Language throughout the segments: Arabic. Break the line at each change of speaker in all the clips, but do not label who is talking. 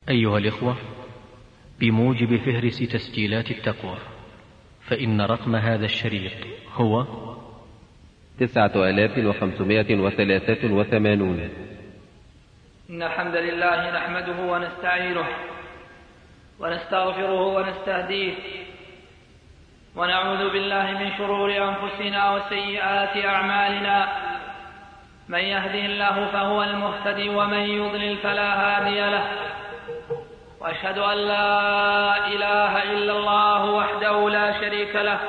أيها الإخوة، بموجب فهرس تسجيلات التقوى، فإن رقم هذا الشريط هو
9583.
إن الحمد لله نحمده ونستعينه ونستغفره ونستهديه، ونعوذ بالله من شرور أنفسنا وسيئات أعمالنا. من يهده الله فهو المهتدي، ومن يضلل فلا هادي له. وأشهد أن لا إله إلا الله وحده لا شريك له،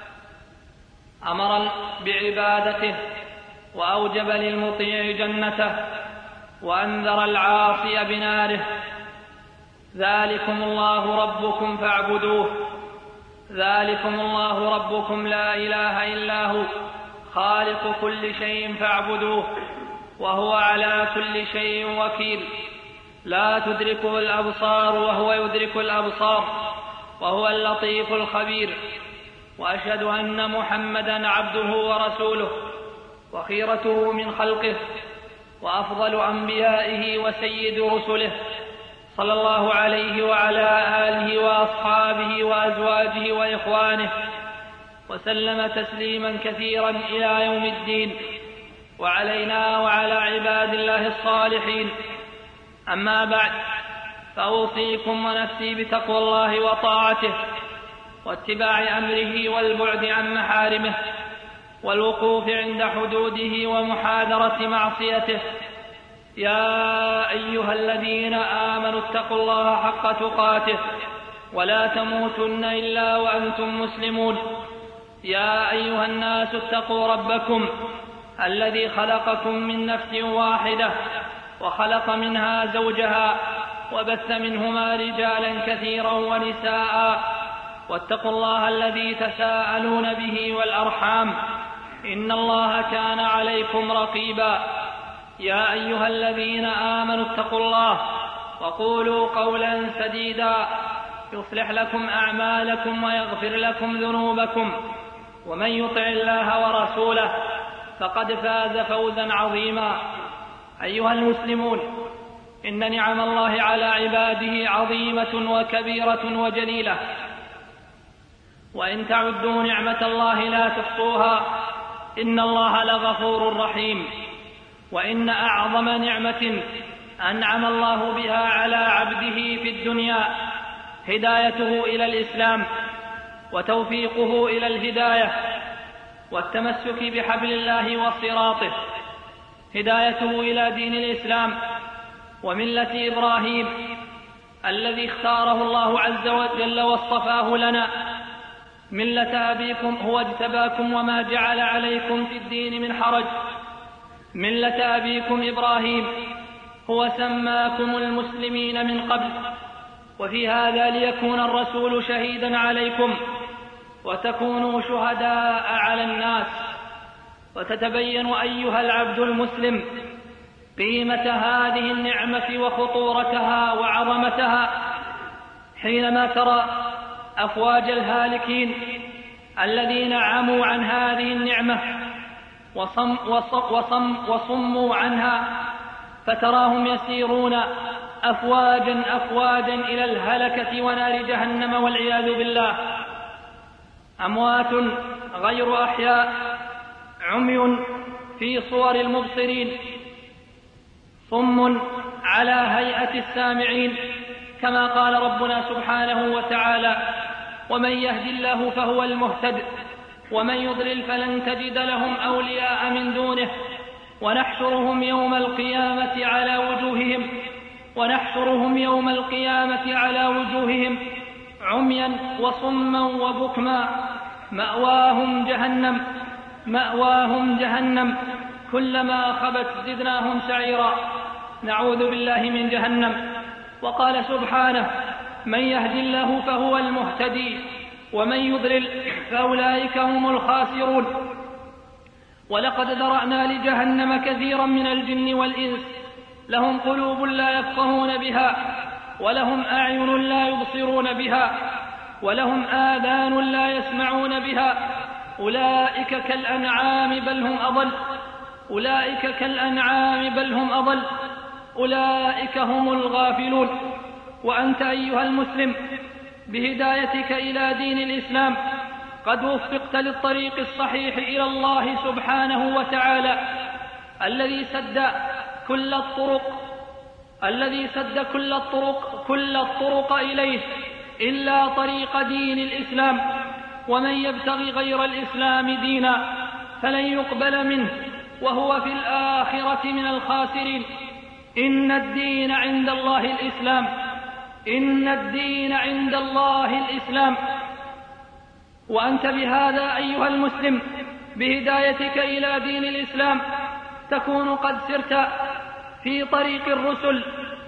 أمر بعبادته وأوجب للمطيع جنته، وأنذر العاصي بناره. ذلكم الله ربكم فاعبدوه، ذلكم الله ربكم لا إله إلا هو، خالق كل شيء فاعبدوه، وهو على كل شيء وكيل. لا تدركه الأبصار وهو يدرك الأبصار، وهو اللطيف الخبير. وأشهد أن محمدًا عبده ورسوله، وخيرته من خلقه، وأفضل أنبيائه وسيد رسله، صلى الله عليه وعلى آله وأصحابه وأزواجه وإخوانه، وسلم تسليما كثيرا إلى يوم الدين. وعلينا وعلى عباد الله الصالحين. أما بعد، فأوصيكم ونفسي بتقوى الله وطاعته، واتباع أمره والبعد عن محارمه، والوقوف عند حدوده ومحاذرة معصيته. يا أيها الذين آمنوا اتقوا الله حق تقاته، ولا تموتن إلا وأنتم مسلمون. يا أيها الناس اتقوا ربكم الذي خلقكم من نفس واحدة، وخلق منها زوجها، وبث منهما رجالا كثيرا ونساء. واتقوا الله الذي تساءلون به والأرحام، إن الله كان عليكم رقيبا. يا أيها الذين آمنوا اتقوا الله وقولوا قولا سديدا، يصلح لكم أعمالكم ويغفر لكم ذنوبكم، ومن يطع الله ورسوله فقد فاز فوزا عظيما. أيها المسلمون، إن نعم الله على عباده عظيمة وكبيرة وجليلة، وإن تعدوا نعمة الله لا تحصوها، إن الله لغفور رحيم. وإن أعظم نعمة أنعم الله بها على عبده في الدنيا هدايته إلى الإسلام، وتوفيقه إلى الهداية، والتمسك بحبل الله وصراطه. هدايته إلى دين الإسلام وملة إبراهيم الذي اختاره الله عز وجل واصطفاه لنا. ملة أبيكم هو اجتباكم وما جعل عليكم في الدين من حرج. ملة أبيكم إبراهيم هو سماكم المسلمين من قبل، وفي هذا ليكون الرسول شهيدا عليكم، وتكونوا شهداء على الناس، وتتبين أيها العبد المسلم قيمة هذه النعمة وخطورتها وعظمتها حينما ترى أفواج الهالكين الذين عموا عن هذه النعمة وصموا عنها، فتراهم يسيرون أفواجا أفواجا إلى الهلكة ونار جهنم والعياذ بالله. أموات غير أحياء، عمي في صور المبصرين، صم على هيئة السامعين، كما قال ربنا سبحانه وتعالى: ومن يهد الله فهو المهتد، ومن يضلل فلن تجد لهم أولياء من دونه، ونحشرهم يوم القيامة على وجوههم عميا وصما وبكما، مأواهم جهنم كلما خبت زدناهم سعيرا. نعوذ بالله من جهنم. وقال سبحانه: من يهد الله فهو المهتدي، ومن يضلل فأولئك هم الخاسرون. ولقد ذرأنا لجهنم كثيرا من الجن والإنس، لهم قلوب لا يفقهون بها، ولهم أعين لا يبصرون بها، ولهم آذان لا يسمعون بها. أولئك كالأنعام بل هم أضل، أولئك هم الغافلون. وأنت أيها المسلم بهدايتك إلى دين الإسلام قد وفقت للطريق الصحيح إلى الله سبحانه وتعالى الذي سد كل الطرق إليه إلا طريق دين الإسلام، ومن يبتغي غير الإسلام دينا فلن يقبل منه وهو في الآخرة من الخاسرين. إن الدين عند الله الإسلام. وأنت بهذا أيها المسلم بهدايتك إلى دين الإسلام تكون قد سرت في طريق الرسل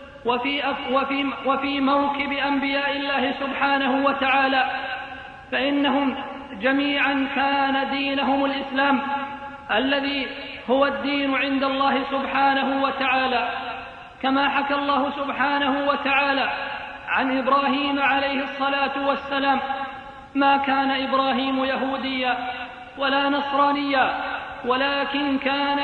وفي موكب أنبياء الله سبحانه وتعالى، فإنهم جميعا كان دينهم الإسلام الذي هو الدين عند الله سبحانه وتعالى، كما حكى الله سبحانه وتعالى عن إبراهيم عليه الصلاة والسلام: ما كان إبراهيم يهوديا ولا نصرانيا ولكن كان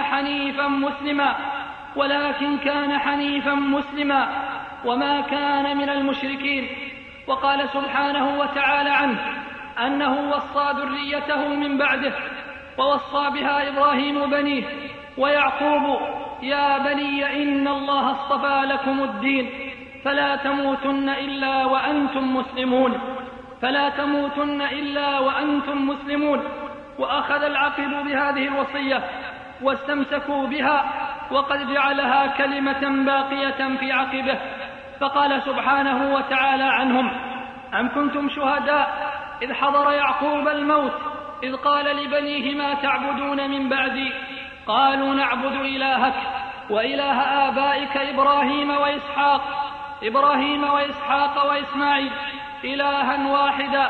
حنيفا مسلما وما كان من المشركين. وقال سبحانه وتعالى عنه أنه وصى ذريته من بعده، ووصى بها إبراهيم بنيه ويعقوب: يا بني إن الله اصطفى لكم الدين فلا تموتن إلا وأنتم مسلمون. وأخذ العقل بهذه الوصية واستمسكوا بها، وقد جعلها كلمة باقية في عقبه، فقال سبحانه وتعالى عنهم: أم كنتم شهداء إذ حضر يعقوب الموت إذ قال لبنيه ما تعبدون من بعدي قالوا نعبد إلهك وإله آبائك إبراهيم وإسحاق وإسماعيل إلها واحدا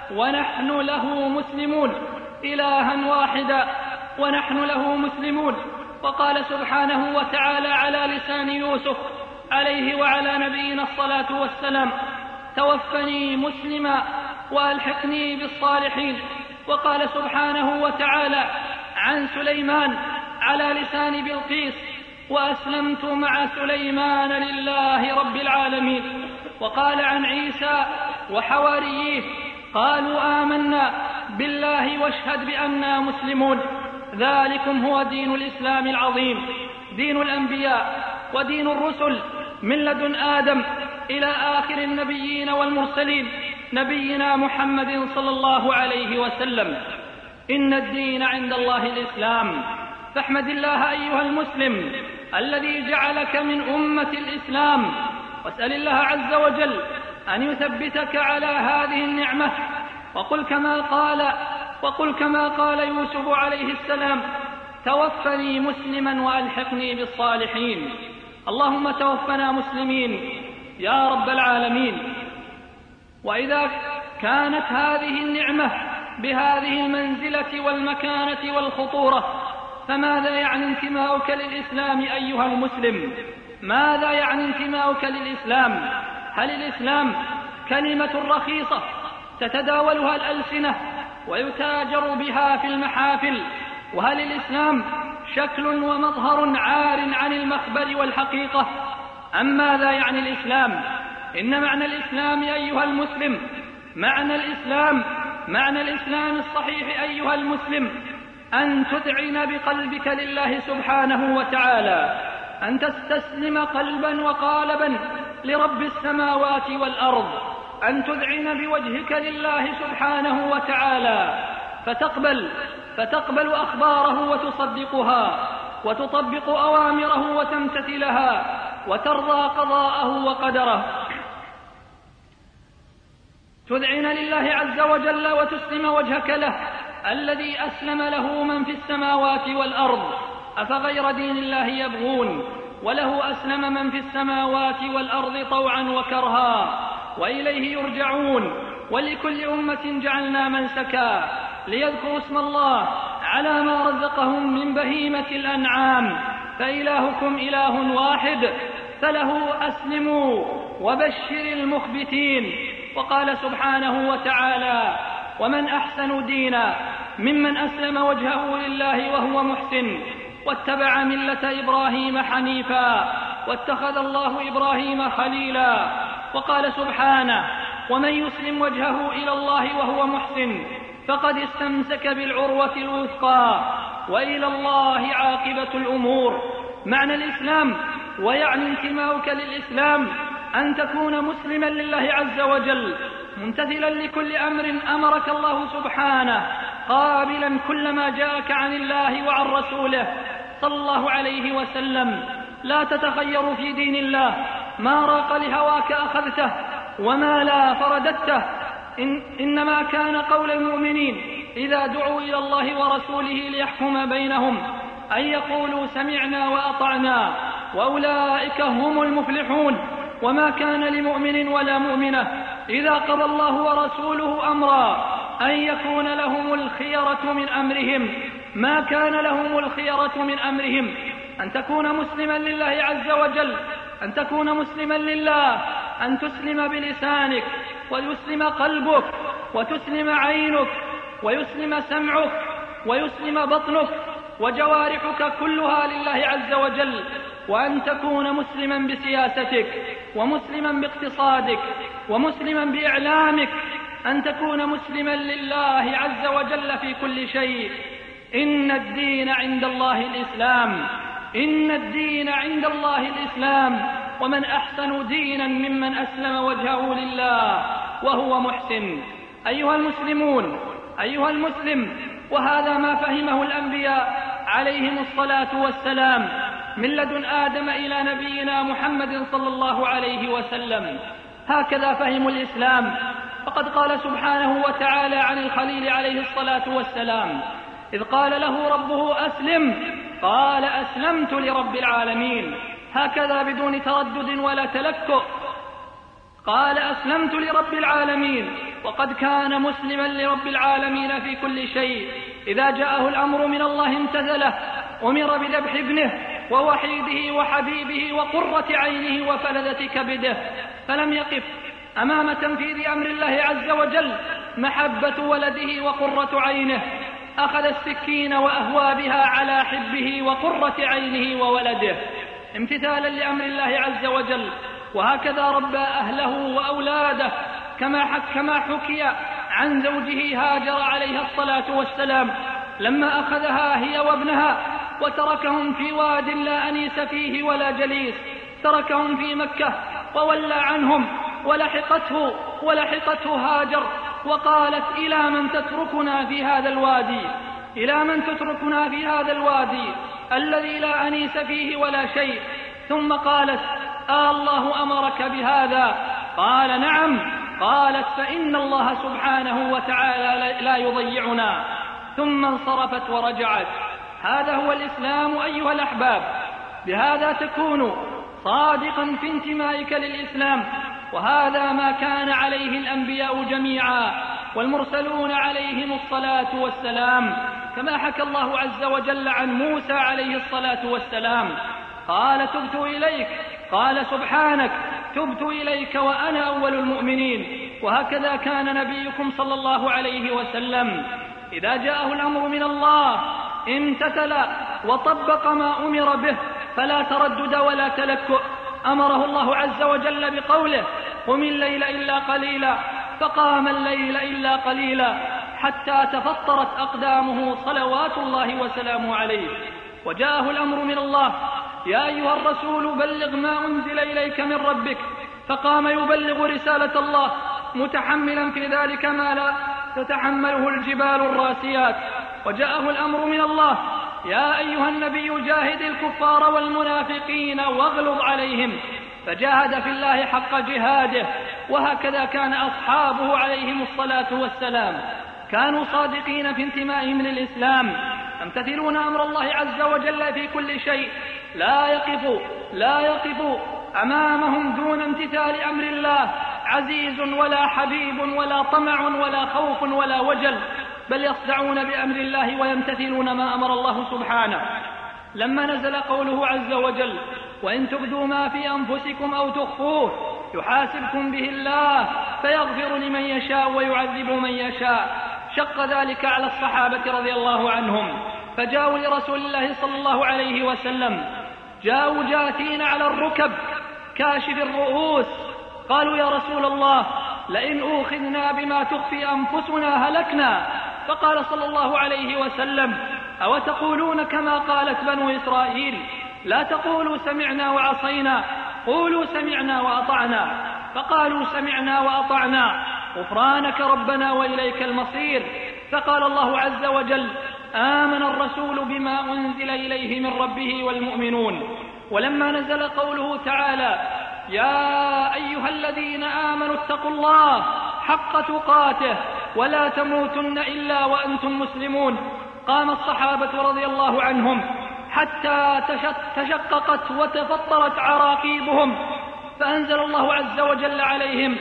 ونحن له مسلمون. وقال سبحانه وتعالى على لسان يوسف عليه وعلى نبينا الصلاة والسلام: توفني مسلما وألحقني بالصالحين. وقال سبحانه وتعالى عن سليمان على لسان بلقيس: وأسلمت مع سليمان لله رب العالمين. وقال عن عيسى وحواريه: قالوا آمنا بالله واشهد بأننا مسلمون. ذلكم هو دين الإسلام العظيم، دين الأنبياء ودين الرسل من لدن آدم إلى آخر النبيين والمرسلين، نبينا محمد صلى الله عليه وسلم. إن الدين عند الله الإسلام. فاحمد الله أيها المسلم الذي جعلك من أمة الإسلام، واسأل الله عز وجل أن يثبتك على هذه النعمة، وقل كما قال يوسف عليه السلام: توفني مسلما وألحقني بالصالحين. اللهم توفنا مسلمين يا رب العالمين. وإذا كانت هذه النعمة بهذه المنزلة والمكانة والخطورة، فماذا يعني انتماؤك للإسلام أيها المسلم؟ ماذا يعني انتماؤك للإسلام؟ هل الإسلام كلمة رخيصة تتداولها الألسنة ويتاجر بها في المحافل؟ وهل الإسلام شكل ومظهر عار عن المخبر والحقيقة؟ أم ماذا يعني الإسلام؟ إن معنى الإسلام أيها المسلم، معنى الإسلام الصحيح أيها المسلم أن تذعن بقلبك لله سبحانه وتعالى، أن تستسلم قلبا وقالبا لرب السماوات والأرض، أن تذعن بوجهك لله سبحانه وتعالى، فتقبل أخباره وتصدقها، وتطبق أوامره وتمتثلها، وترضى قضاءه وقدره. تذعن لله عز وجل وتسلم وجهك له الذي أسلم له من في السماوات والأرض. أفغير دين الله يبغون وله أسلم من في السماوات والأرض طوعا وكرها وإليه يرجعون. ولكل أمة جعلنا منسكا ليذكروا اسم الله على ما رزقهم من بهيمة الأنعام، فإلهكم إله واحد فله أسلموا وبشر المخبتين. وقال سبحانه وتعالى: ومن أحسن دينا ممن أسلم وجهه لله وهو محسن واتبع ملة إبراهيم حنيفا واتخذ الله إبراهيم خليلا. وقال سبحانه: ومن يسلم وجهه إلى الله وهو محسن فقد استمسك بالعروة الوثقى وإلى الله عاقبة الأمور. معنى الإسلام ويعني انتماؤك للإسلام أن تكون مسلما لله عز وجل، ممتثلا لكل أمر أمرك الله سبحانه، قابلا كل ما جاءك عن الله وعن رسوله صلى الله عليه وسلم، لا تتخير في دين الله، ما راق لهواك أخذته وما لا فرددته. إنما كان قول المؤمنين إذا دعوا إلى الله ورسوله ليحكم بينهم أن يقولوا سمعنا وأطعنا وأولئك هم المفلحون. وما كان لمؤمن ولا مؤمنة إذا قضى الله ورسوله أمرا أن يكون لهم الخيرة من أمرهم، ما كان لهم الخيرة من أمرهم. أن تكون مسلما لله عز وجل، أن تكون مسلما لله، أن تسلم بلسانك ويسلم قلبك وتسلم عينك ويسلم سمعك ويسلم بطنك وجوارحك كلها لله عز وجل، وأن تكون مسلما بسياستك ومسلما باقتصادك ومسلما بإعلامك، أن تكون مسلما لله عز وجل في كل شيء. إن الدين عند الله الإسلام، إن الدين عند الله الإسلام، ومن أحسن دينا ممن أسلم وجهه لله وهو محسن. أيها المسلمون، أيها المسلم، وهذا ما فهمه الأنبياء عليهم الصلاة والسلام من لدن آدم إلى نبينا محمد صلى الله عليه وسلم، هكذا فهموا الإسلام. فقد قال سبحانه وتعالى عن الخليل عليه الصلاة والسلام إذ قال له ربه أسلم قال أسلمت لرب العالمين، هكذا بدون تردد ولا تلكؤ، قال أسلمت لرب العالمين، وقد كان مسلما لرب العالمين في كل شيء. إذا جاءه الأمر من الله امتثله، أمر بذبح ابنه ووحيده وحبيبه وقرة عينه وفلذة كبده، فلم يقف أمام تنفيذ أمر الله عز وجل محبة ولده وقرة عينه، أخذ السكين وأهوى بها على حبه وقرة عينه وولده امتثالا لأمر الله عز وجل. وهكذا ربى أهله وأولاده كما حكي عن زوجه هاجر عليها الصلاة والسلام لما أخذها هي وابنها وتركهم في واد لا أنيس فيه ولا جليس، تركهم في مكة وولى عنهم، ولحقته هاجر وقالت إلى من تتركنا في هذا الوادي، إلى من تتركنا في هذا الوادي الذي لا أنيس فيه ولا شيء؟ ثم قالت الله أمرك بهذا؟ قال نعم. قالت فإن الله سبحانه وتعالى لا يضيعنا. ثم انصرفت ورجعت. هذا هو الإسلام أيها الأحباب، بهذا تكون صادقا في انتمائك للإسلام، وهذا ما كان عليه الأنبياء جميعا والمرسلون عليهم الصلاة والسلام، كما حكى الله عز وجل عن موسى عليه الصلاة والسلام قال تبت إليك، قال سبحانك تبت إليك وأنا أول المؤمنين. وهكذا كان نبيكم صلى الله عليه وسلم إذا جاءه الأمر من الله امتثل وطبق ما أمر به فلا تردد ولا تلكؤ. أمره الله عز وجل بقوله قم الليل إلا قليلا، فقام الليل إلا قليلا حتى تفطرت أقدامه صلوات الله وسلامه عليه. وجاءه الأمر من الله يا أيها الرسول بلغ ما أنزل إليك من ربك، فقام يبلغ رسالة الله متحملا في ذلك ما لا تتحمله الجبال الراسيات. وجاءه الأمر من الله يا أيها النبي جاهد الكفار والمنافقين واغلظ عليهم، فجاهد في الله حق جهاده. وهكذا كان أصحابه عليهم الصلاة والسلام، كانوا صادقين في انتمائهم للإسلام، يمتثلون أمر الله عز وجل في كل شيء، لا يقف أمامهم دون امتثال أمر الله عزيز ولا حبيب ولا طمع ولا خوف ولا وجل، بل يصدعون بأمر الله ويمتثلون ما أمر الله سبحانه. لما نزل قوله عز وجل وإن تبدوا ما في أنفسكم أو تخفوه يحاسبكم به الله فيغفر لمن يشاء ويعذب من يشاء، شق ذلك على الصحابة رضي الله عنهم، فجاءوا لرسول الله صلى الله عليه وسلم، جاءوا جاثين على الركب كاشف الرؤوس، قالوا يا رسول الله لئن أوخذنا بما تخفي أنفسنا هلكنا. فقال صلى الله عليه وسلم أو تقولون كما قالت بنو إسرائيل لا تقولوا سمعنا وعصينا قولوا سمعنا وأطعنا. فقالوا سمعنا وأطعنا غفرانك ربنا وإليك المصير. فقال الله عز وجل آمن الرسول بما أنزل إليه من ربه والمؤمنون. ولما نزل قوله تعالى يا أيها الذين آمنوا اتقوا الله حق تقاته ولا تموتن إلا وأنتم مسلمون قام الصحابة رضي الله عنهم حتى تشققت وتفطرت عراقيبهم، فأنزل الله عز وجل عليهم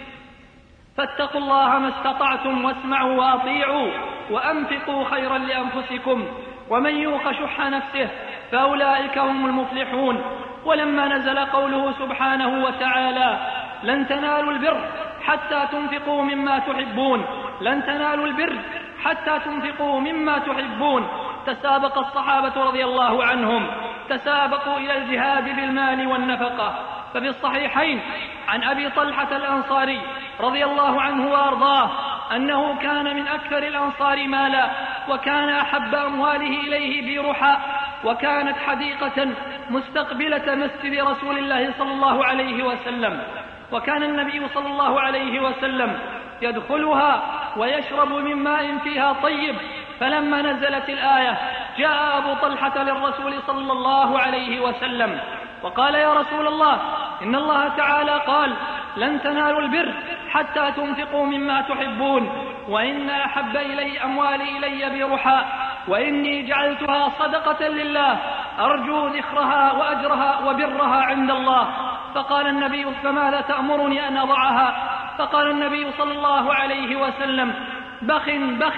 فاتقوا الله ما استطعتم واسمعوا وأطيعوا وأنفقوا خيرا لأنفسكم ومن يوق شح نفسه فأولئك هم المفلحون. ولما نزل قوله سبحانه وتعالى لن تنالوا البر حتى تنفقوا مما تحبون لن تنالوا البر حتى تنفقوا مما تحبون تسابق الصحابة رضي الله عنهم تسابقوا إلى الجهاد بالمال والنفقة. ففي الصحيحين عن أبي طلحة الأنصاري رضي الله عنه وأرضاه أنه كان من أكثر الأنصار مالا وكان أحب أمواله إليه بيرحاء، وكانت حديقة مستقبلة مسجد رسول الله صلى الله عليه وسلم، وكان النبي صلى الله عليه وسلم يدخلها ويشرب من ماء فيها طيب. فلما نزلت الآية جاء أبو طلحة للرسول صلى الله عليه وسلم وقال يا رسول الله إن الله تعالى قال لن تنالوا البر حتى تنفقوا مما تحبون وإن أحب إلي أموالي إلي برحاء وإني جعلتها صدقة لله أرجو ذخرها وأجرها وبرها عند الله. فقال النبي فماذا تأمرني أن أضعها؟ فقال النبي صلى الله عليه وسلم بخ بخ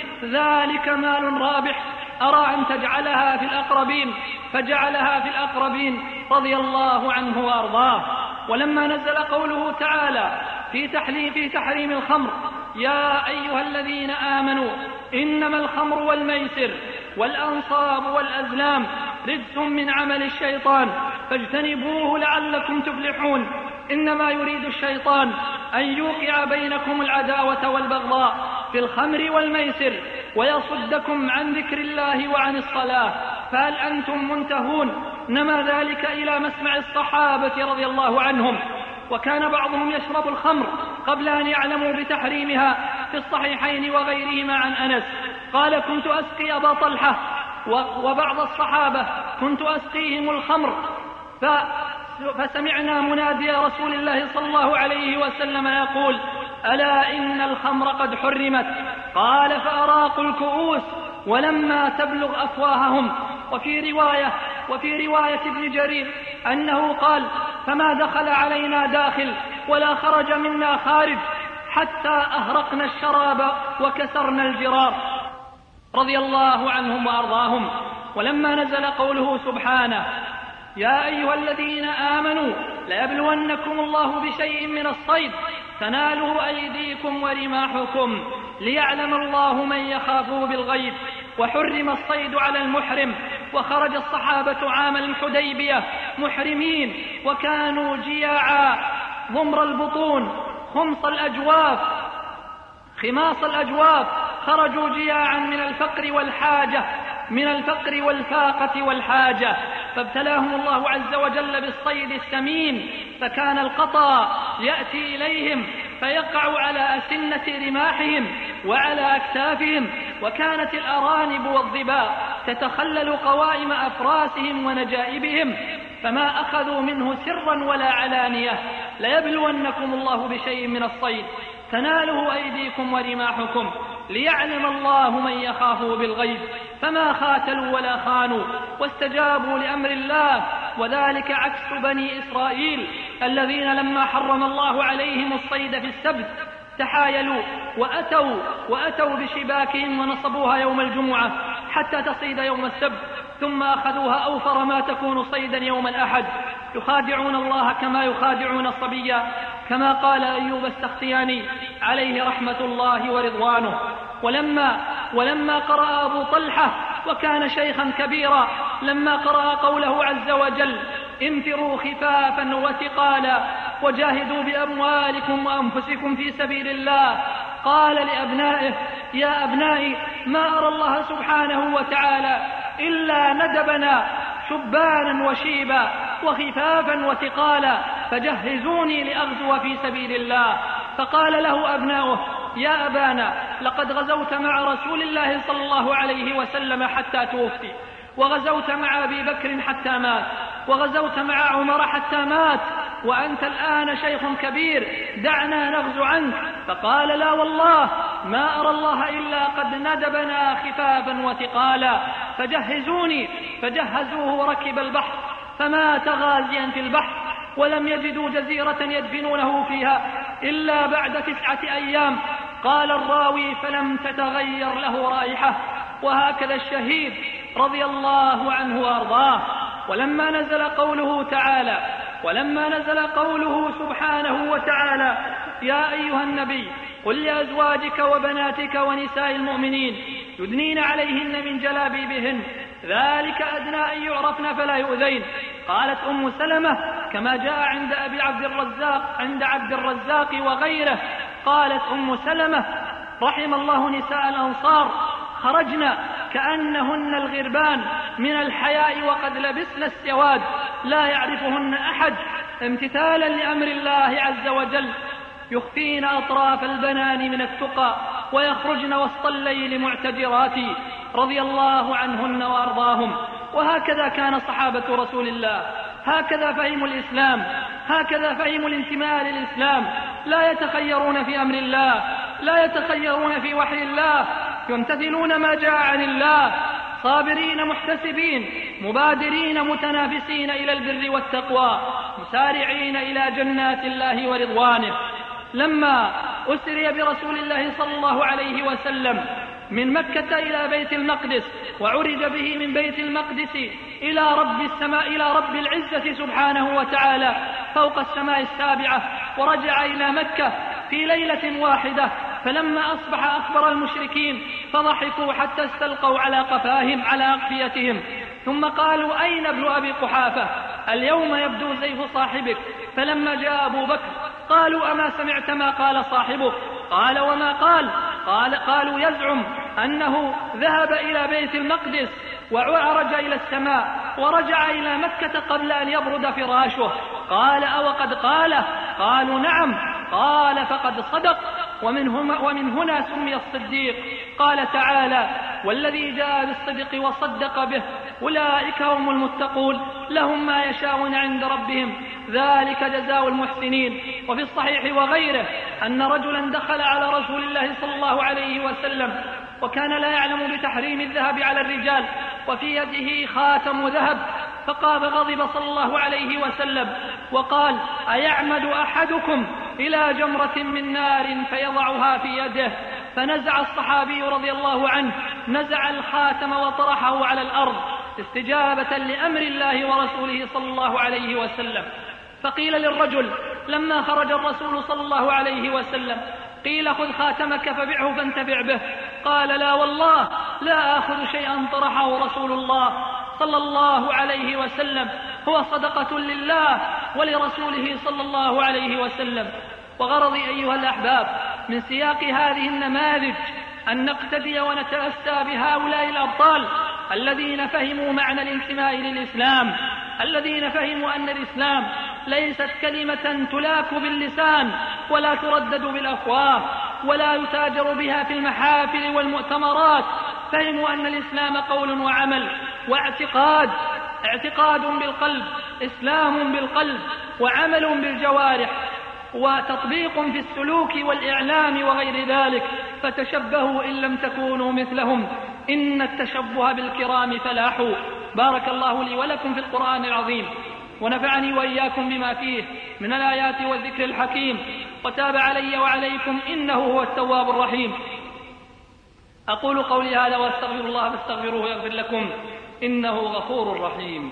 ذلك مال رابح أرى أن تجعلها في الأقربين. فجعلها في الأقربين رضي الله عنه وأرضاه. ولما نزل قوله تعالى في تحريم الخمر يا أيها الذين آمنوا إنما الخمر والميسر والأنصاب والأزلام رجس من عمل الشيطان فاجتنبوه لعلكم تفلحون إنما يريد الشيطان أن يوقع بينكم العداوة والبغضاء في الخمر والميسر ويصدكم عن ذكر الله وعن الصلاة فهل أنتم منتهون؟ نما ذلك إلى مسمع الصحابة رضي الله عنهم. وكان بعضهم يشرب الخمر قبل أن يعلموا بتحريمها في الصحيحين وغيرهما عن أنس قال كنت أسقي أبا طلحة وبعض الصحابة كنت أسقيهم الخمر فسمعنا منادي رسول الله صلى الله عليه وسلم يقول ألا إن الخمر قد حرمت. قال فأراقوا الكؤوس ولما تبلغ أفواههم. وفي رواية ابن جرير أنه قال فما دخل علينا داخل ولا خرج منا خارج حتى أهرقنا الشراب وكسرنا الجرار رضي الله عنهم وأرضاهم. ولما نزل قوله سبحانه يا أيها الذين آمنوا ليبلونكم الله بشيء من الصيد تناله أيديكم ورماحكم ليعلم الله من يخافه بالغيب وحرم الصيد على المحرم. وخرج الصحابة عام الحديبية محرمين وكانوا جياعا ضمر البطون خماص الأجواف خرجوا جياعا من الفقر والفاقة والحاجة فابتلاهم الله عز وجل بالصيد السمين فكان القطا يأتي إليهم فيقع على أسنة رماحهم وعلى أكتافهم وكانت الأرانب والظباء تتخلل قوائم أفراسهم ونجائبهم فما أخذوا منه سرا ولا علانية. ليبلونكم الله بشيء من الصيد تناله أيديكم ورماحكم ليعلم الله من يخافه بالغيب فما خاتلوا ولا خانوا واستجابوا لأمر الله. وذلك عكس بني إسرائيل الذين لما حرم الله عليهم الصيد في السبت تحايلوا وأتوا بشباكهم ونصبوها يوم الجمعة حتى تصيد يوم السبت ثم أخذوها أوفر ما تكون صيدا يوم الأحد يخادعون الله كما يخادعون الصبي كما قال أيوب السختياني عليه رحمة الله ورضوانه. ولما قرأ أبو طلحة وكان شيخا كبيرا لما قرأ قوله عز وجل انفروا خفافا وثقالا وجاهدوا بأموالكم وأنفسكم في سبيل الله. قال لأبنائه: يا أبنائي، ما أرى الله سبحانه وتعالى إلا ندبنا شبانا وشيبا وخفافا وثقالا، فجهزوني لأغزو في سبيل الله. فقال له أبناؤه: يا أبانا، لقد غزوت مع رسول الله صلى الله عليه وسلم حتى توفي، وغزوت مع أبي بكر حتى مات، وغزوت مع عمر حتى مات، وأنت الآن شيخ كبير، دعنا نغزو عنك. فقال: لا والله، ما أرى الله إلا قد ندبنا خفافا وثقالا، فجهزوني. فجهزوه وركب البحر، فمات غازيا في البحر، ولم يجدوا جزيرة يدفنونه فيها إلا بعد 9 أيام. قال الراوي: فلم تتغير له رائحة. وهكذا الشهيد رضي الله عنه وأرضاه. ولما نزل قوله سبحانه وتعالى: يا أيها النبي قل لأزواجك وبناتك ونساء المؤمنين يدنين عليهن من جلابيبهن ذلك أدنى أن يعرفن فلا يؤذين. قالت أم سلمة كما جاء عند عبد الرزاق وغيره، قالت أم سلمة: رحم الله نساء الأنصار، خرجنا كأنهن الغربان من الحياء وقد لبسن السواد، لا يعرفهن أحد، امتثالا لأمر الله عز وجل، يخفين أطراف البنان من التقى ويخرجن وسط الليل معتجرات، رضي الله عنهن وأرضاهم. وهكذا كان صحابة رسول الله، هكذا فهموا الإسلام، هكذا فهموا الانتماء للإسلام، لا يتخيرون في أمر الله، لا يتخيرون في وحي الله، يمتثلون ما جاء عن الله، صابرين محتسبين، مبادرين متنافسين إلى البر والتقوى، مسارعين إلى جنات الله ورضوانه. لما أسري برسول الله صلى الله عليه وسلم من مكة إلى بيت المقدس، وعرج به من بيت المقدس إلى رب السماء، إلى رب العزة سبحانه وتعالى فوق السماء السابعة، ورجع إلى مكة في ليلة واحدة، فلما أصبح أخبر المشركين فضحكوا حتى استلقوا على قفاهم على أقفيتهم، ثم قالوا: أين ابن أبي قحافة؟ اليوم يبدو سيف صاحبك. فلما جاء أبو بكر قالوا: أما سمعت ما قال صاحبك؟ قال: وما قال؟ قالوا: يزعم أنه ذهب إلى بيت المقدس وعرج إلى السماء ورجع إلى مكة قبل أن يبرد فراشه. قال: أو قد قاله؟ قالوا: نعم. قال: فقد صدق. ومن هنا سمي الصديق. قال تعالى: والذي جاء بالصدق وصدق به أولئك هم المتقون، لهم ما يشاءون عند ربهم، ذلك جزاء المحسنين. وفي الصحيح وغيره أن رجلا دخل على رسول الله صلى الله عليه وسلم وكان لا يعلم بتحريم الذهب على الرجال، وفي يده خاتم ذهب، فغضب صلى الله عليه وسلم وقال: أيعمد أحدكم إلى جمرة من نار فيضعها في يده؟ فنزع الصحابي رضي الله عنه، نزع الخاتم وطرحه على الأرض استجابة لأمر الله ورسوله صلى الله عليه وسلم. فقيل للرجل لما خرج الرسول صلى الله عليه وسلم، قيل: خذ خاتمك فبعه فانتفع به. قال: لا والله، لا آخذ شيئا طرحه رسول الله صلى الله عليه وسلم، هو صدقة لله ولرسوله صلى الله عليه وسلم. وغرضي أيها الأحباب من سياق هذه النماذج أن نقتدي ونتأسى بهؤلاء الأبطال الذين فهموا معنى الانتماء للإسلام، الذين فهموا أن الإسلام ليست كلمة تلاك باللسان ولا تردد بالأفواه ولا يتاجر بها في المحافل والمؤتمرات. فهموا أن الإسلام قول وعمل واعتقاد، اعتقاد بالقلب، إسلام بالقلب، وعمل بالجوارح، وتطبيق في السلوك والإعلام وغير ذلك. فتشبهوا إن لم تكونوا مثلهم، إن التشبه بالكرام فلاح. بارك الله لي ولكم في القرآن العظيم، ونفعني وإياكم بما فيه من الآيات والذكر الحكيم، وتاب علي وعليكم إنه هو التواب الرحيم. أقول قولي هذا وأستغفر الله فاستغفروه يغفر لكم إنه غفور رحيم.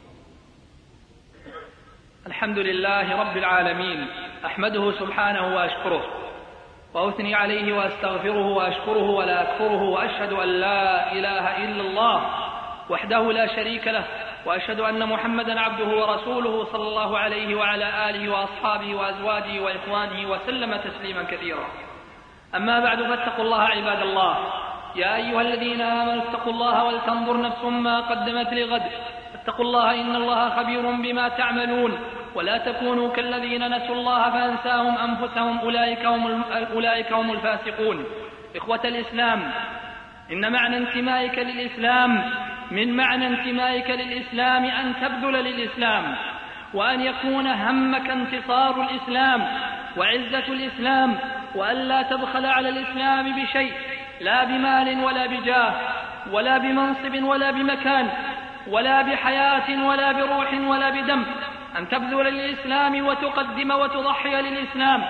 الحمد لله رب العالمين، أحمده سبحانه وأشكره، وأثني عليه وأستغفره وأشكره ولا أكفره، وأشهد أن لا إله إلا الله وحده لا شريك له، وأشهد أن محمدا عبده ورسوله صلى الله عليه وعلى آله وأصحابه وأزواجه وإخوانه وسلم تسليما كثيرا. أما بعد، فاتقوا الله عباد الله. يا أيها الذين آمنوا اتقوا الله ولتنظر نفس ما قدمت لغد، اتقوا الله إن الله خبير بما تعملون، ولا تكونوا كالذين نسوا الله فأنساهم أنفسهم أولئك هم الفاسقون. إخوة الإسلام، إن معنى انتمائك للإسلام من معنى انتمائك للإسلام أن تبذل للإسلام، وأن يكون همك انتصار الإسلام وعزة الإسلام، وأن لا تبخل على الإسلام بشيء، لا بمال ولا بجاه ولا بمنصب ولا بمكان ولا بحياة ولا بروح ولا بدم، أن تبذل للإسلام وتقدم وتضحي للإسلام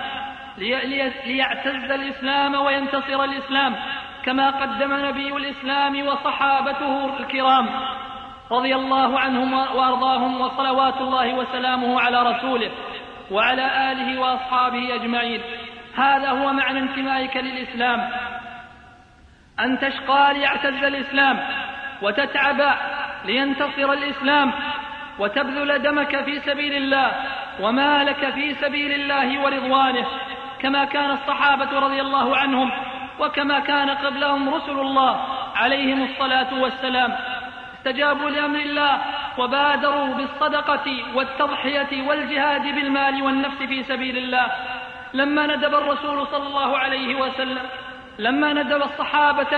ليعتز الإسلام وينتصر الإسلام، كما قدم نبي الإسلام وصحابته الكرام رضي الله عنهم وأرضاهم، وصلوات الله وسلامه على رسوله وعلى آله وأصحابه أجمعين. هذا هو معنى انتمائك للإسلام، أن تشقى ليعتز الإسلام، وتتعب لينتصر الإسلام، وتبذل دمك في سبيل الله ومالك في سبيل الله ورضوانه، كما كان الصحابة رضي الله عنهم وكما كان قبلهم رسل الله عليهم الصلاة والسلام. استجابوا لأمر الله وبادروا بالصدقة والتضحية والجهاد بالمال والنفس في سبيل الله. لما ندب الرسول صلى الله عليه وسلم، لما ندب الصحابة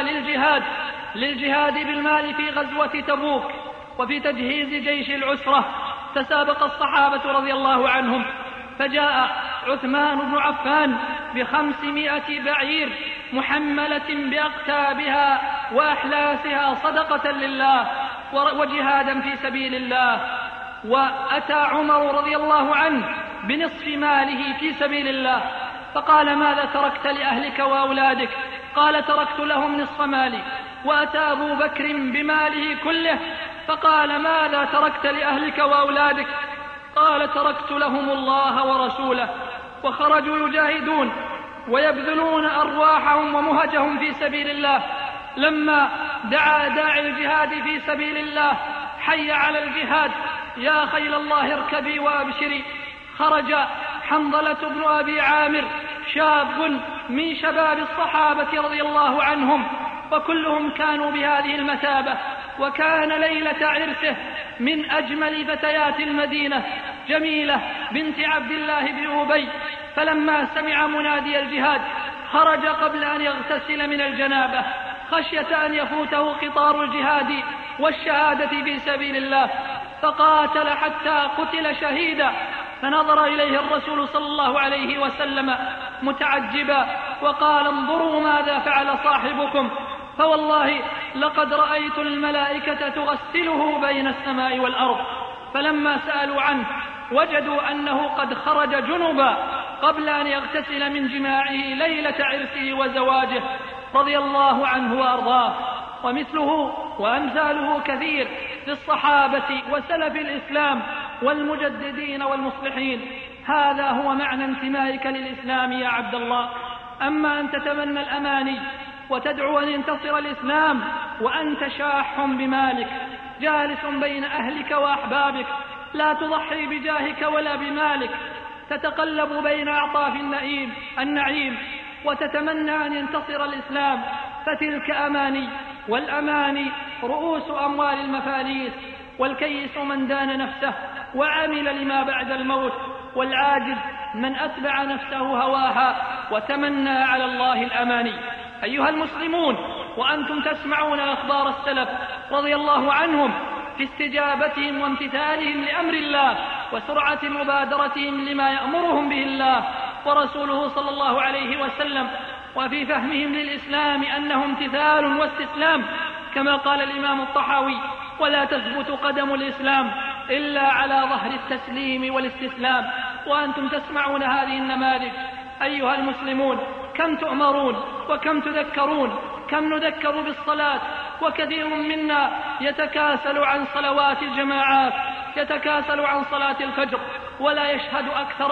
للجهاد بالمال في غزوة تبوك وفي تجهيز جيش العسرة، تسابق الصحابة رضي الله عنهم، فجاء عثمان بن عفان ب500 بعير محملة بأقتابها وأحلاسها صدقة لله وجهادا في سبيل الله، وأتى عمر رضي الله عنه بنصف ماله في سبيل الله، فقال: ماذا تركت لأهلك وأولادك؟ قال: تركت لهم نصف مالي. وأتى أبو بكر بماله كله، فقال: ماذا تركت لأهلك وأولادك؟ قال: تركت لهم الله ورسوله. وخرجوا يجاهدون ويبذلون أرواحهم ومهجهم في سبيل الله. لما دعا داعي الجهاد في سبيل الله: حي على الجهاد، يا خيل الله اركبي وابشري، خرج حنظلة بن أبي عامر، شاب من شباب الصحابة رضي الله عنهم، وكلهم كانوا بهذه المثابة. وكان ليلة عرسه من أجمل فتيات المدينة جميلة بنت عبد الله بن أبي، فلما سمع منادي الجهاد خرج قبل أن يغتسل من الجنابة، خشية أن يفوته قطار الجهاد والشهادة في سبيل الله، فقاتل حتى قتل شهيدا. فنظر إليه الرسول صلى الله عليه وسلم متعجبا وقال: انظروا ماذا فعل صاحبكم، فوالله لقد رأيت الملائكة تغسله بين السماء والأرض. فلما سألوا عنه وجدوا أنه قد خرج جنبا قبل أن يغتسل من جماعه ليلة عرسه وزواجه رضي الله عنه وأرضاه. ومثله وأمثاله كثير للصحابة وسلف الإسلام والمجددين والمصلحين. هذا هو معنى انتمائك للإسلام يا عبد الله. أما أن تتمنى الأماني وتدعو أن ينتصر الإسلام وأنت شاح بمالك جالس بين أهلك وأحبابك، لا تضحي بجاهك ولا بمالك، تتقلب بين أعطاف النعيم وتتمنى أن ينتصر الإسلام، فتلك أماني، والأماني رؤوس أموال المفاليس، والكيس من دان نفسه وعمل لما بعد الموت، والعاجز من أتبع نفسه هواها وتمنى على الله الأماني. أيها المسلمون، وأنتم تسمعون أخبار السلف رضي الله عنهم في استجابتهم وامتثالهم لأمر الله وسرعة مبادرتهم لما يأمرهم به الله ورسوله صلى الله عليه وسلم، وفي فهمهم للإسلام أنه امتثال واستسلام، كما قال الإمام الطحاوي: ولا تثبت قدم الإسلام إلا على ظهر التسليم والاستسلام. وأنتم تسمعون هذه النماذج. أيها المسلمون، كم تؤمرون وكم تذكرون، كم نذكر بالصلاة، وكثير منا يتكاسل عن صلوات الجماعات، يتكاسل عن صلاة الفجر، ولا يشهد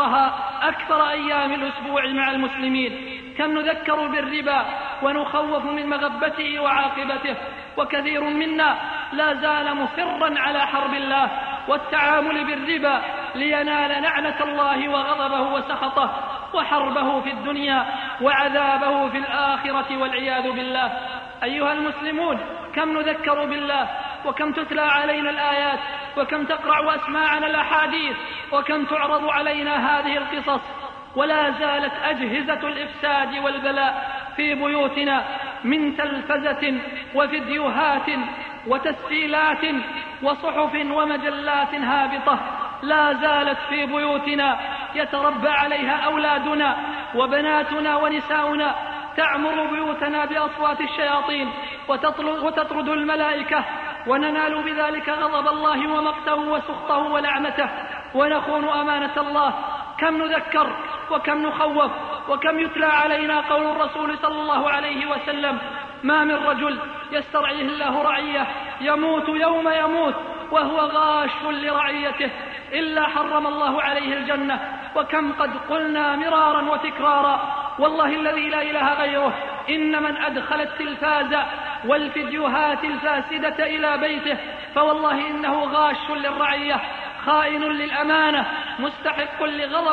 أكثر أيام الأسبوع مع المسلمين. كم نذكر بالربا ونخوف من مغبته وعاقبته، وكثير منا لا زال مصرا على حرب الله والتعامل بالربا لينال لعنة الله وغضبه وسخطه وحربه في الدنيا وعذابه في الآخرة والعياذ بالله. أيها المسلمون، كم نذكر بالله، وكم تتلى علينا الآيات، وكم تقرأ أسماعنا الأحاديث، وكم تعرض علينا هذه القصص، ولا زالت أجهزة الإفساد والبلاء في بيوتنا من تلفزة وفيديوهات وتسجيلات وصحف ومجلات هابطة لا زالت في بيوتنا يتربى عليها أولادنا وبناتنا ونساؤنا، تعمر بيوتنا بأصوات الشياطين وتطرد الملائكة، وننال بذلك غضب الله ومقته وسخطه ولعنته، ونخون أمانة الله. كم نذكر وكم نخوف وكم يتلى علينا قول الرسول صلى الله عليه وسلم: ما من رجل يسترعيه الله رعية يموت يوم يموت وهو غاش لرعيته إلا حرم الله عليه الجنة. وكم قد قلنا مرارا وتكرارا: والله الذي لا إله غيره، إن من أدخل التلفاز والفيديوهات الفاسدة إلى بيته فوالله إنه غاش للرعية، خائن للأمانة، مستحق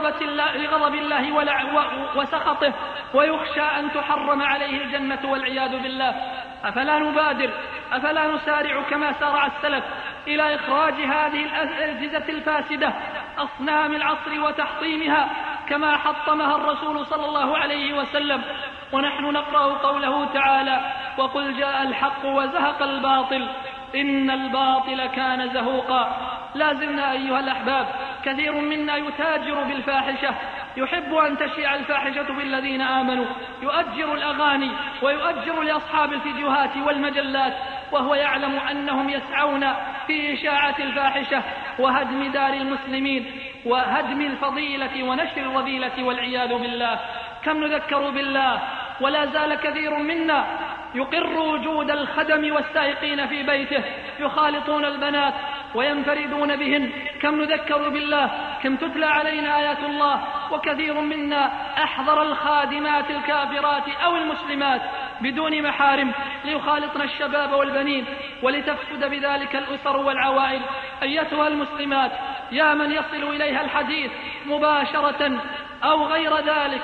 لغضب الله وسخطه، ويخشى أن تحرم عليه الجنة والعياذ بالله. أفلا نبادر، أفلا نسارع كما سارع السلف إلى إخراج هذه الأجهزة الفاسدة أصنام العصر وتحطيمها كما حطمها الرسول صلى الله عليه وسلم، ونحن نقرأ قوله تعالى: وقل جاء الحق وزهق الباطل إن الباطل كان زهوقا. لازلنا أيها الأحباب كثير منا يتاجر بالفاحشة، يحب أن تشيع الفاحشة بالذين آمنوا، يؤجر الأغاني ويؤجر لأصحاب الفيديوهات والمجلات، وهو يعلم أنهم يسعون في إشاعة الفاحشة وهدم دار المسلمين وهدم الفضيلة ونشر الرذيلة والعياذ بالله. كم نذكر بالله ولا زال كثير منا يقر وجود الخدم والسائقين في بيته يخالطون البنات وينفردون بهن. كم نذكر بالله، كم تتلى علينا آيات الله، وكثير منا أحضر الخادمات الكافرات أو المسلمات بدون محارم ليخالطن الشباب والبنين ولتفسد بذلك الأسر والعوائل. أيتها المسلمات، يا من يصل إليها الحديث مباشرة أو غير ذلك،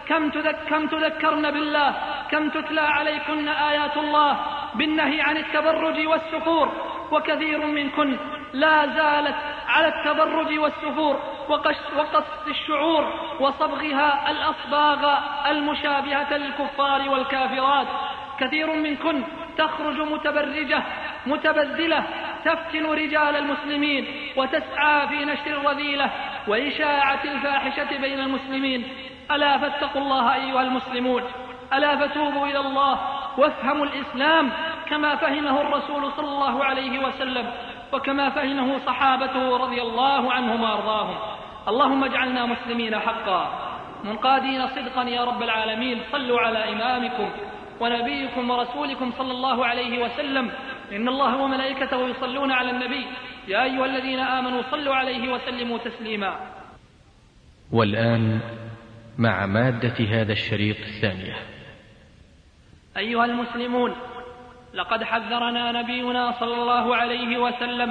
كم تذكرن بالله، كم تتلى عليكن آيات الله بالنهي عن التبرج والسفور، وكثير منكن لا زالت على التبرج والسفور وقص الشعور وصبغها الأصباغ المشابهة للكفار والكافرات. كثير منكن تخرج متبرجة متبذلة تفتن رجال المسلمين وتسعى في نشر الرذيلة وإشاعة الفاحشة بين المسلمين. ألا فاتقوا الله أيها المسلمون، ألا فتوبوا إلى الله وافهموا الإسلام كما فهمه الرسول صلى الله عليه وسلم وكما فهمه صحابته رضي الله عنهم وأرضاهم. اللهم اجعلنا مسلمين حقا منقادين صدقا يا رب العالمين. صلوا على إمامكم ونبيكم ورسولكم صلى الله عليه وسلم: إن الله وملائكته يصلون على النبي يا أيها الذين آمنوا صلوا عليه وسلموا تسليما.
والآن مع مادة هذا الشريط الثانية.
أيها المسلمون، لقد حذرنا نبينا صلى الله عليه وسلم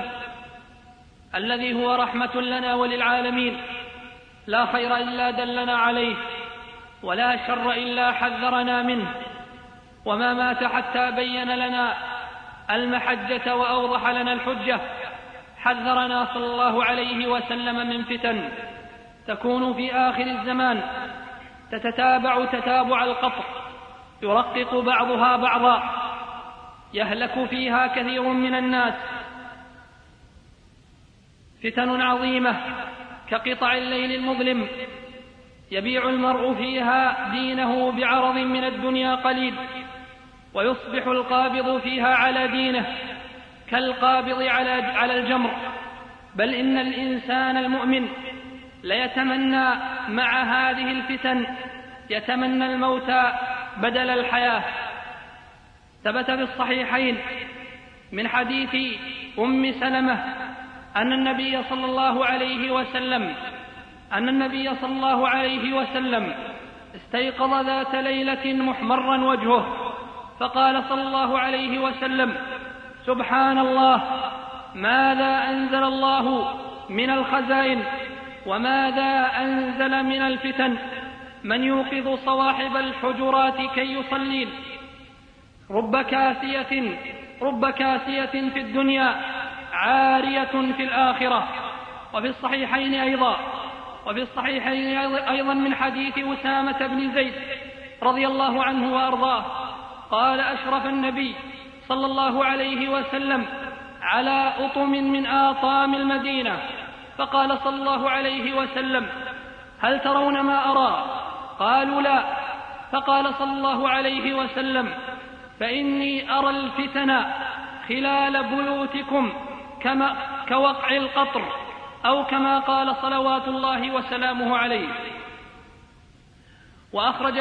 الذي هو رحمة لنا وللعالمين، لا خير إلا دلنا عليه ولا شر إلا حذرنا منه، وما مات حتى بين لنا المحجة وأوضح لنا الحجة. حذرنا صلى الله عليه وسلم من فتن تكون في آخر الزمان تتتابع تتابع القطر، يرقق بعضها بعضا، يهلك فيها كثير من الناس. فتن عظيمة كقطع الليل المظلم، يبيع المرء فيها دينه بعرض من الدنيا قليل، ويصبح القابض فيها على دينه كالقابض على الجمر. بل إن الإنسان المؤمن ليتمنى مع هذه الفتن، يتمنى الموت بدل الحياة. ثبت في الصحيحين من حديث أم سلمة أن النبي صلى الله عليه وسلم استيقظ ذات ليلة محمرا وجهه، فقال صلى الله عليه وسلم: سبحان الله، ماذا أنزل الله من الخزائن وماذا أنزل من الفتن؟ من يوقظ صواحب الحجرات كي يصلين؟ رب كاسية في الدنيا عارية في الآخرة. وفي الصحيحين أيضا من حديث أسامة بن زيد رضي الله عنه وأرضاه قال: أشرف النبي صلى الله عليه وسلم على أطم من آطام المدينة، فقال صلى الله عليه وسلم: هل ترون ما أرى؟ قالوا: لا. فقال صلى الله عليه وسلم: فإني أرى الفتن خلال بيوتكم كوقع القطر، أو كما قال صلوات الله وسلامه عليه. وأخرج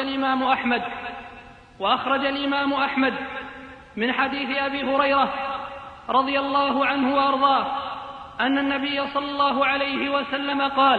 الإمام أحمد من حديث أبي هريرة رضي الله عنه وأرضاه أن النبي صلى الله عليه وسلم قال: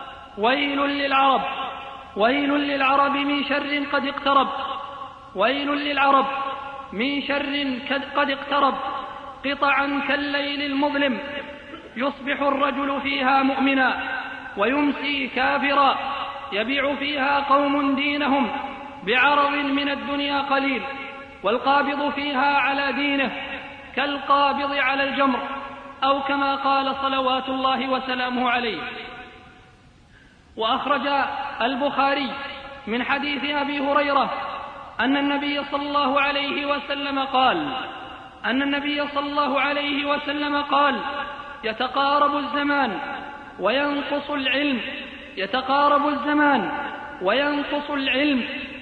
ويل للعرب من شر قد اقترب، ويل للعرب من شر قد اقترب، قطعا كالليل المظلم، يصبح الرجل فيها مؤمنا ويمسي كافرا، يبيع فيها قوم دينهم بعرض من الدنيا قليل، والقابض فيها على دينه كالقابض على الجمر، أو كما قال صلوات الله وسلامه عليه. وأخرج البخاري من حديث أبي هريرة أن النبي صلى الله عليه وسلم قال: يتقارب الزمان وينقص العلم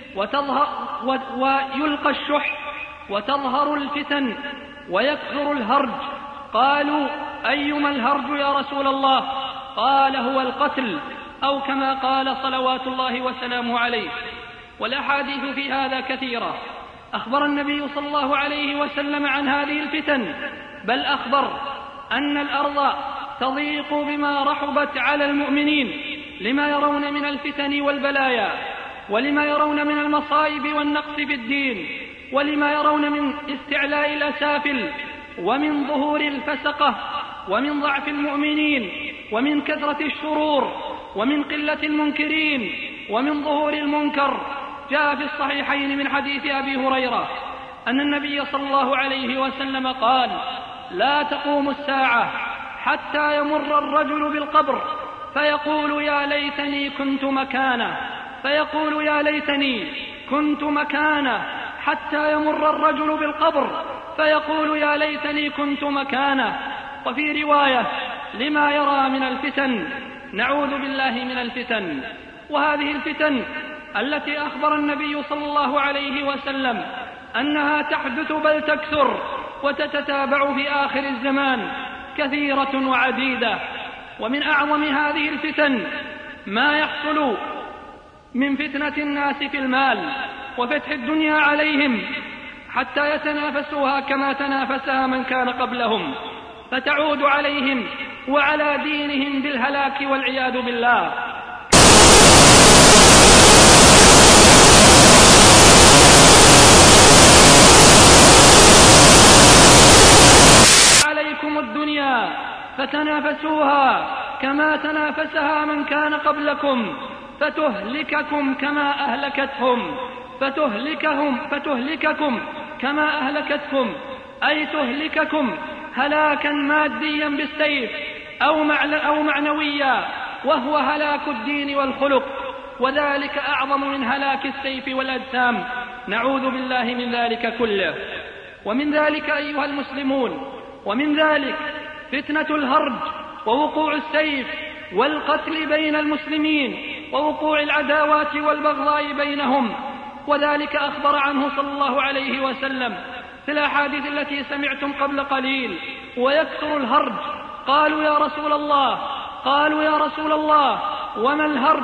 ويلقى الشح وتظهر الفتن ويكثر الهرج. قالوا: أيما الهرج يا رسول الله؟ قال: هو القتل، أو كما قال صلوات الله وسلامه عليه. والأحاديث في هذا كثيرة. أخبر النبي صلى الله عليه وسلم عن هذه الفتن، بل أخبر أن الأرض تضيق بما رحبت على المؤمنين لما يرون من الفتن والبلايا، ولما يرون من المصائب والنقص في الدين، ولما يرون من استعلاء الأسافل، ومن ظهور الفسقة، ومن ضعف المؤمنين، ومن كثرة الشرور، ومن قلة المنكرين، ومن ظهور المنكر. جاء في الصحيحين من حديث أبي هريرة أن النبي صلى الله عليه وسلم قال: لا تقوم الساعة حتى يمر الرجل بالقبر فيقول: يا ليتني كنت مكانه، فيقول: يا ليتني كنت مكانه، حتى يمر الرجل بالقبر فيقول: يا ليتني كنت مكانه. وفي رواية: لما يرى من الفتن. نعوذ بالله من الفتن. وهذه الفتن التي أخبر النبي صلى الله عليه وسلم أنها تحدث بل تكثر وتتتابع في آخر الزمان كثيرة وعديدة. ومن أعظم هذه الفتن ما يحصل من فتنة الناس في المال وفتح الدنيا عليهم حتى يتنافسوها كما تنافسها من كان قبلهم، فتعود عليهم وعلى دينهم بالهلاك والعياذ بالله. عليكم الدنيا فتنافسوها كما تنافسها من كان قبلكم، فتهلككم كما أهلكتهم، أي تهلككم هلاكا ماديا بالسيف أو معنويا، وهو هلاك الدين والخلق، وذلك أعظم من هلاك السيف والأجسام. نعوذ بالله من ذلك كله. ومن ذلك أيها المسلمون، ومن ذلك فتنة الهرج ووقوع السيف والقتل بين المسلمين ووقوع العداوات والبغضاء بينهم، وذلك أخبر عنه صلى الله عليه وسلم في الأحاديث التي سمعتم قبل قليل: ويكثر الهرج. قالوا: يا رسول الله وما الهرج؟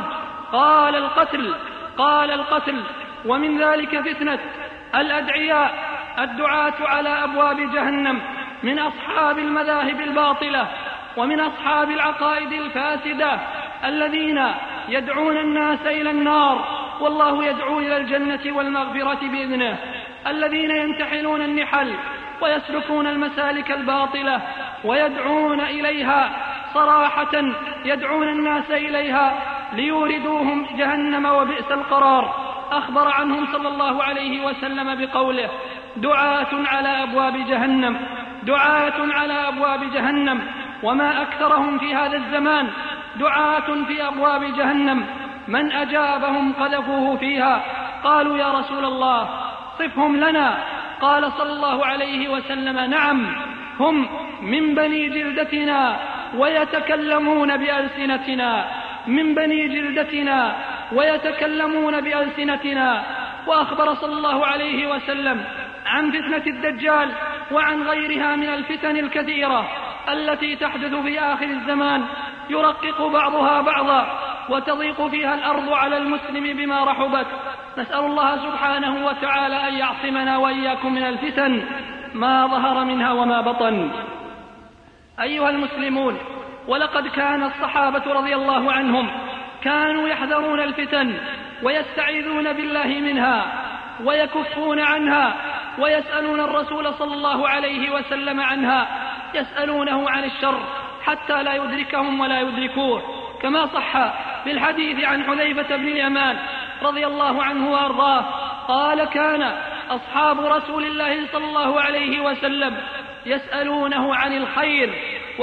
قال: القتل. ومن ذلك فتنة الأدعياء الدعاة على أبواب جهنم من أصحاب المذاهب الباطلة ومن أصحاب العقائد الفاسدة الذين يدعون الناس إلى النار والله يدعو إلى الجنة والمغفرة بإذنه، الذين ينتحلون النحل ويسلكون المسالك الباطلة ويدعون إليها صراحة، يدعون الناس إليها ليوردوهم جهنم وبئس القرار. أخبر عنهم صلى الله عليه وسلم بقوله: دعاة على أبواب جهنم، دعاة على أبواب جهنم، وما أكثرهم في هذا الزمان دعاة في أبواب جهنم، من أجابهم قذفوه فيها. قالوا: يا رسول الله صفهم لنا. قال صلى الله عليه وسلم: نعم، هم من بني جلدتنا ويتكلمون بألسنتنا، من بني جلدتنا ويتكلمون بألسنتنا. وأخبر صلى الله عليه وسلم عن فتنة الدجال وعن غيرها من الفتن الكثيرة التي تحدث في آخر الزمان، يرقق بعضها بعضا وتضيق فيها الأرض على المسلم بما رحبت. نسأل الله سبحانه وتعالى أن يعصمنا وإياكم من الفتن ما ظهر منها وما بطن. أيها المسلمون، ولقد كان الصحابة رضي الله عنهم كانوا يحذرون الفتن ويستعيذون بالله منها ويكفون عنها ويسألون الرسول صلى الله عليه وسلم عنها، يسألونه عن الشر حتى لا يدركهم ولا يدركوه، كما صح بالحديث عن حذيفة بن اليمان رضي الله عنه وأرضاه قال: كان أصحاب رسول الله صلى الله عليه وسلم يسألونه عن الخير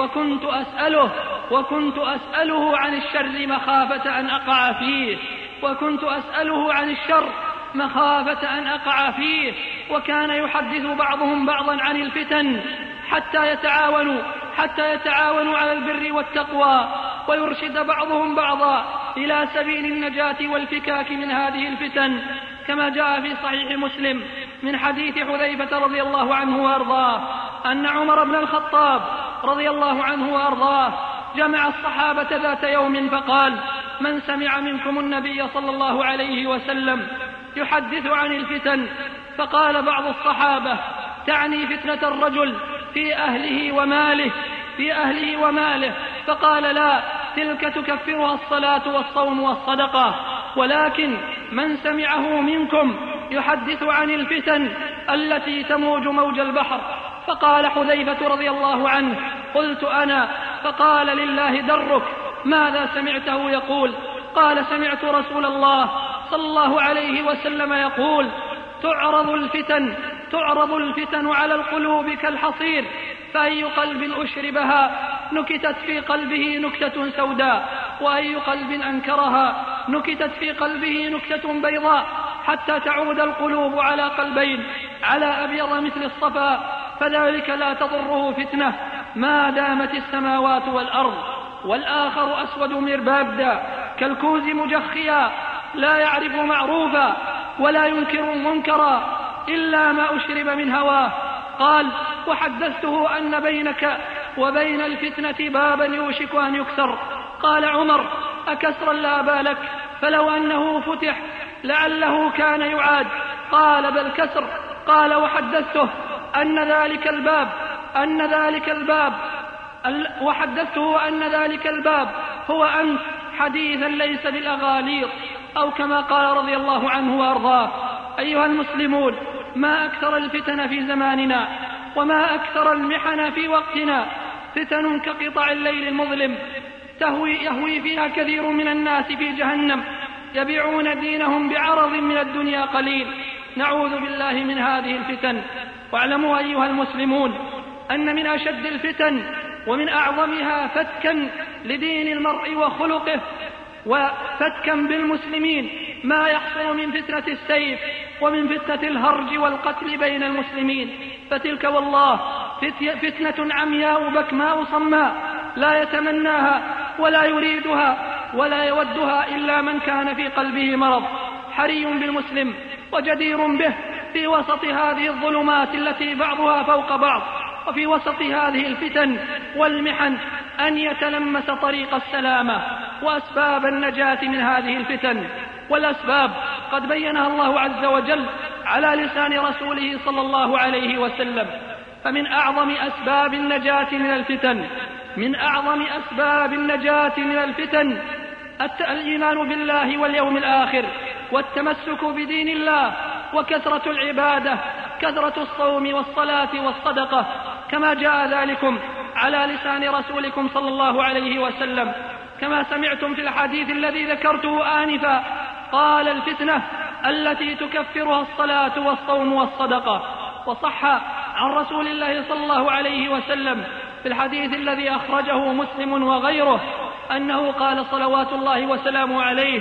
وكنت أسأله عن الشر مخافة أن أقع فيه، وكنت أسأله عن الشر مخافة أن أقع فيه. وكان يحدث بعضهم بعضا عن الفتن حتى يتعاونوا على البر والتقوى، ويرشد بعضهم بعضا إلى سبيل النجاة والفكاك من هذه الفتن، كما جاء في صحيح مسلم من حديث حذيفة رضي الله عنه وأرضاه أن عمر بن الخطاب رضي الله عنه وأرضاه جمع الصحابة ذات يوم فقال: من سمع منكم النبي صلى الله عليه وسلم يحدث عن الفتن؟ فقال بعض الصحابة: تعني فتنة الرجل في أهله وماله. فقال: لا، تلك تكفرها الصلاة والصوم والصدقة، ولكن من سمعه منكم يحدث عن الفتن التي تموج موج البحر. فقال حذيفة رضي الله عنه: قلت أنا. فقال: لله درك، ماذا سمعته يقول؟ قال: سمعت رسول الله صلى الله عليه وسلم يقول: تعرض الفتن على القلوب كالحصير، فأي قلب أشربها نكتت في قلبه نكتة سوداء، وأي قلب أنكرها نكتت في قلبه نكتة بيضاء، حتى تعود القلوب على قلبين على أبيض مثل الصفا، فذلك لا تضره فتنة ما دامت السماوات والأرض. والآخر أسود مربابدا كالكوز مجخيا، لا يعرف معروفا ولا ينكر منكرا إلا ما أشرب من هواه. قال: وحدثته أن بينك وبين الفتنة بابا يوشك أن يكسر. قال عمر: أكسرا لا بالك، فلو أنه فتح لعله كان يعاد. قال: بل كسر. قال: وحدثته أن ذلك الباب هو أنت، حديثا ليس بالأغاليط، أو كما قال رضي الله عنه وأرضاه. أيها المسلمون، ما أكثر الفتن في زماننا، وما أكثر المحن في وقتنا. فتن كقطع الليل المظلم يهوي فيها كثير من الناس في جهنم، يبيعون دينهم بعرض من الدنيا قليل. نعوذ بالله من هذه الفتن. واعلموا أيها المسلمون أن من أشد الفتن ومن أعظمها فتكا لدين المرء وخلقه وفتكا بالمسلمين ما يحصل من فتنة السيف ومن فتنة الهرج والقتل بين المسلمين. فتلك والله فتنة عمياء بكماء صماء، لا يتمناها ولا يريدها ولا يودها إلا من كان في قلبه مرض. حري بالمسلم وجدير به في وسط هذه الظلمات التي بعضها فوق بعض، وفي وسط هذه الفتن والمحن، أن يتلمس طريق السلامة وأسباب النجاة من هذه الفتن. والأسباب قد بينها الله عز وجل على لسان رسوله صلى الله عليه وسلم. فمن أعظم أسباب النجاة من الفتن الإيمان بالله واليوم الآخر، والتمسك بدين الله، وكثرة العبادة، كثرة الصوم والصلاة والصدقة، كما جاء ذلكم على لسان رسولكم صلى الله عليه وسلم، كما سمعتم في الحديث الذي ذكرته آنفا قال: الفتنة التي تكفرها الصلاة والصوم والصدقة. وصح عن رسول الله صلى الله عليه وسلم في الحديث الذي أخرجه مسلم وغيره أنه قال صلوات الله وسلامه عليه: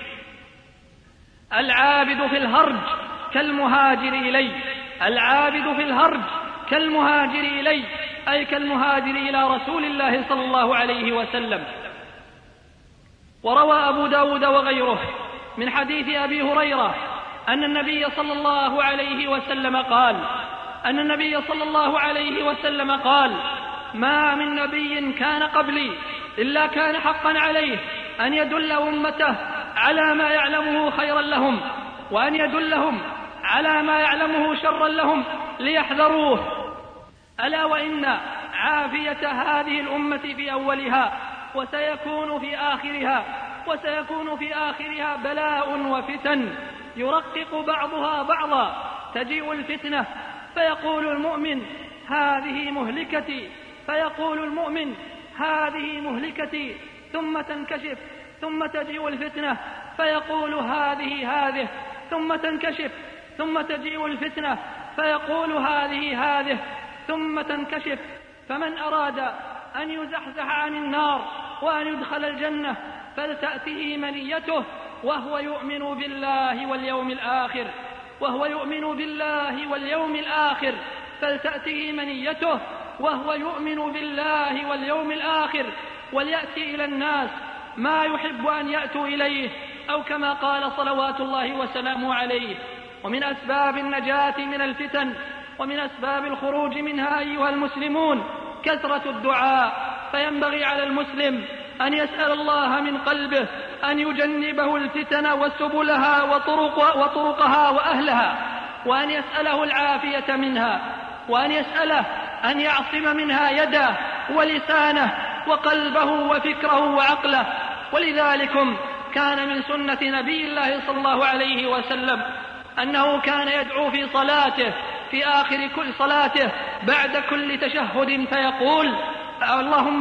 العابد في الهرج كالمهاجر إلي، العابد في الهرج كالمهاجر إلي، أي كالمهاجر إلى رسول الله صلى الله عليه وسلم. وروى أبو داود وغيره من حديث أبي هريرة أن النبي صلى الله عليه وسلم قال: ما من نبي كان قبلي إلا كان حقا عليه أن يدل أمته على ما يعلمه خيرا لهم، وأن يدلهم على ما يعلمه شرا لهم ليحذروه. ألا وإن عافية هذه الأمة في أولها وسيكون في آخرها بلاء وفتن يرقق بعضها بعضا. تجيء الفتنة فيقول المؤمن: هذه مهلكتي، ثم تنكشف، ثم تجيء الفتنة فيقول: هذه، ثم تنكشف، ثم تجيء الفتنة فيقول: هذه، ثم تنكشف. فمن أراد أن يزحزح عن النار وأن يدخل الجنة فلتأته منيته وهو يؤمن بالله واليوم الآخر، فلتأته منيته وهو يؤمن بالله واليوم الآخر، وليأتي إلى الناس ما يحب أن يأتوا إليه، أو كما قال صلوات الله وسلامه عليه. ومن أسباب النجاة من الفتن ومن أسباب الخروج منها أيها المسلمون كثرة الدعاء، فينبغي على المسلم أن يسأل الله من قلبه أن يجنبه الفتن وسبلها وطرقها وأهلها، وأن يسأله العافية منها، وأن يسأله أن يعصم منها يده ولسانه وقلبه وفكره وعقله. ولذلكم كان من سنة نبي الله صلى الله عليه وسلم أنه كان يدعو في صلاته في آخر كل صلاته بعد كل تشهد فيقول: اللهم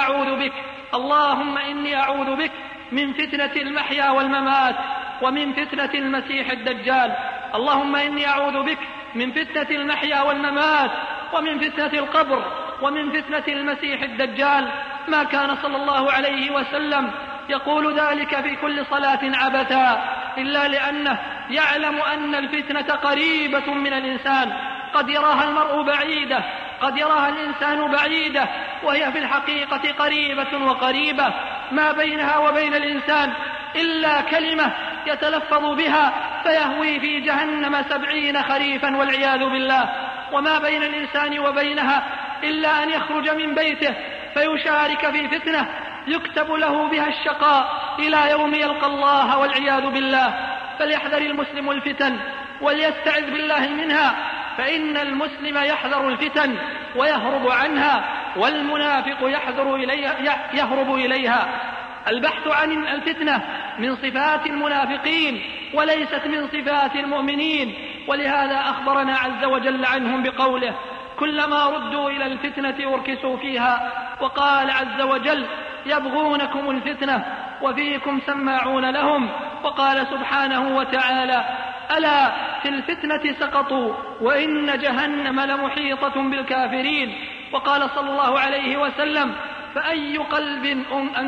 إني أعوذ بك من فتنة المحيا والممات ومن فتنة المسيح الدجال. اللهم إني أعوذ بك من فتنة المحيا والممات ومن فتنة القبر ومن فتنة المسيح الدجال. ما كان صلى الله عليه وسلم يقول ذلك في كل صلاة عبثا، إلا لأنه يعلم أن الفتنة قريبة من الإنسان، قد يراها المرء بعيدة، قد يراها الإنسان بعيدة، وهي في الحقيقة قريبة وقريبة، ما بينها وبين الإنسان إلا كلمة يتلفظ بها فيهوي في جهنم 70 خريفا والعياذ بالله، وما بين الإنسان وبينها إلا أن يخرج من بيته فيشارك في فتنة يكتب له بها الشقاء إلى يوم يلقى الله والعياذ بالله. فليحذر المسلم الفتن وليستعذ بالله منها، فإن المسلم يحذر الفتن ويهرب عنها، والمنافق يهرب إليها. البحث عن الفتنة من صفات المنافقين وليست من صفات المؤمنين، ولهذا أخبرنا عز وجل عنهم بقوله: كلما ردوا إلى الفتنة أركسوا فيها. وقال عز وجل: يبغونكم الفتنة وفيكم سماعون لهم. وقال سبحانه وتعالى: ألا في الفتنة سقطوا وإن جهنم لمحيطة بالكافرين. وقال صلى الله عليه وسلم: فأي قلب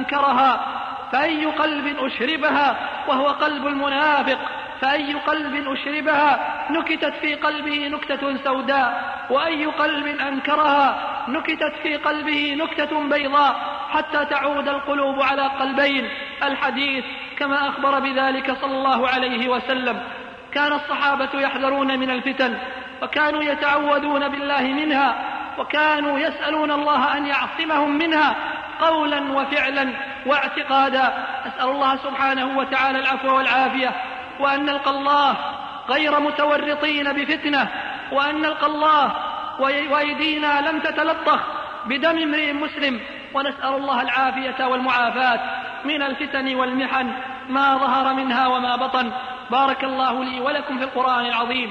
أشربها وهو قلب المنافق، فأي قلب أشربها نكتت في قلبه نكتة سوداء، وأي قلب أنكرها نكتت في قلبه نكتة بيضاء، حتى تعود القلوب على قلبين. الحديث كما أخبر بذلك صلى الله عليه وسلم. كان الصحابة يحذرون من الفتن، وكانوا يتعوذون بالله منها، وكانوا يسألون الله أن يعصمهم منها قولا وفعلا واعتقادا. أسأل الله سبحانه وتعالى العفو والعافية، وأن نلقى الله غير متورطين بفتنة، وأن نلقى الله وأيدينا لم تتلطخ بدم امرئ مسلم، ونسأل الله العافية والمعافاة من الفتن والمحن ما ظهر منها وما بطن. بارك الله لي ولكم في القرآن العظيم،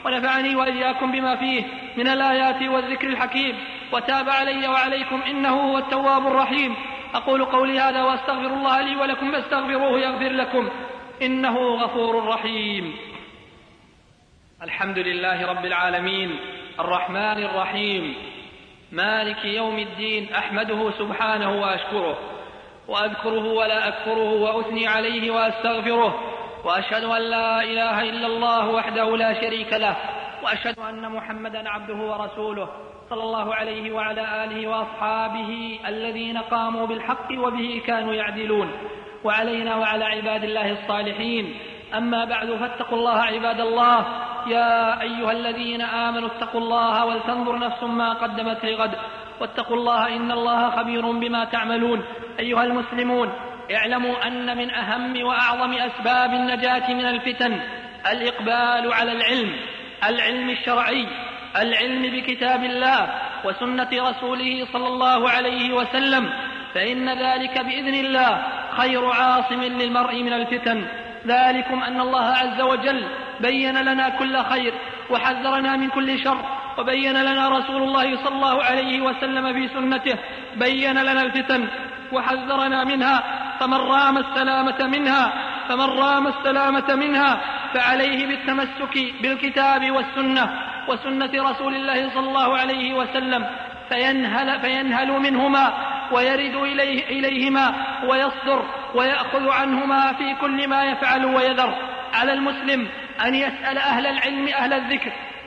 ونفعني وإياكم بما فيه من الآيات والذكر الحكيم، وتاب علي وعليكم إنه هو التواب الرحيم. أقول قولي هذا وأستغفر الله لي ولكم فاستغفروه يغفر لكم إنه غفور رحيم. الحمد لله رب العالمين الرحمن الرحيم مالك يوم الدين، أحمده سبحانه وأشكره وأذكره ولا أكفره وأثني عليه وأستغفره، وأشهد أن لا إله إلا الله وحده لا شريك له، وأشهد أن محمدا عبده ورسوله صلى الله عليه وعلى آله وأصحابه الذين قاموا بالحق وبه كانوا يعدلون، وعلينا وعلى عباد الله الصالحين. أما بعد، فاتقوا الله عباد الله. يا أيها الذين آمنوا اتقوا الله ولتنظر نفس ما قدمت لغد، واتقوا الله إن الله خبير بما تعملون. أيها المسلمون، اعلموا أن من أهم وأعظم أسباب النجاة من الفتن الإقبال على العلم الشرعي، العلم بكتاب الله وسنة رسوله صلى الله عليه وسلم، فإن ذلك بإذن الله خير عاصم للمرء من الفتن. ذلكم أن الله عز وجل بين لنا كل خير وحذرنا من كل شر، وبين لنا رسول الله صلى الله عليه وسلم في سنته بين لنا الفتن وحذرنا منها، فمن رام السلامة منها فعليه بالتمسك بالكتاب والسنة وسنة رسول الله صلى الله عليه وسلم، فينهل منهما ويرد إليهما ويصدر ويأخذ عنهما في كل ما يفعل ويذر. على المسلم أن يسأل أهل العلم أهل الذكر،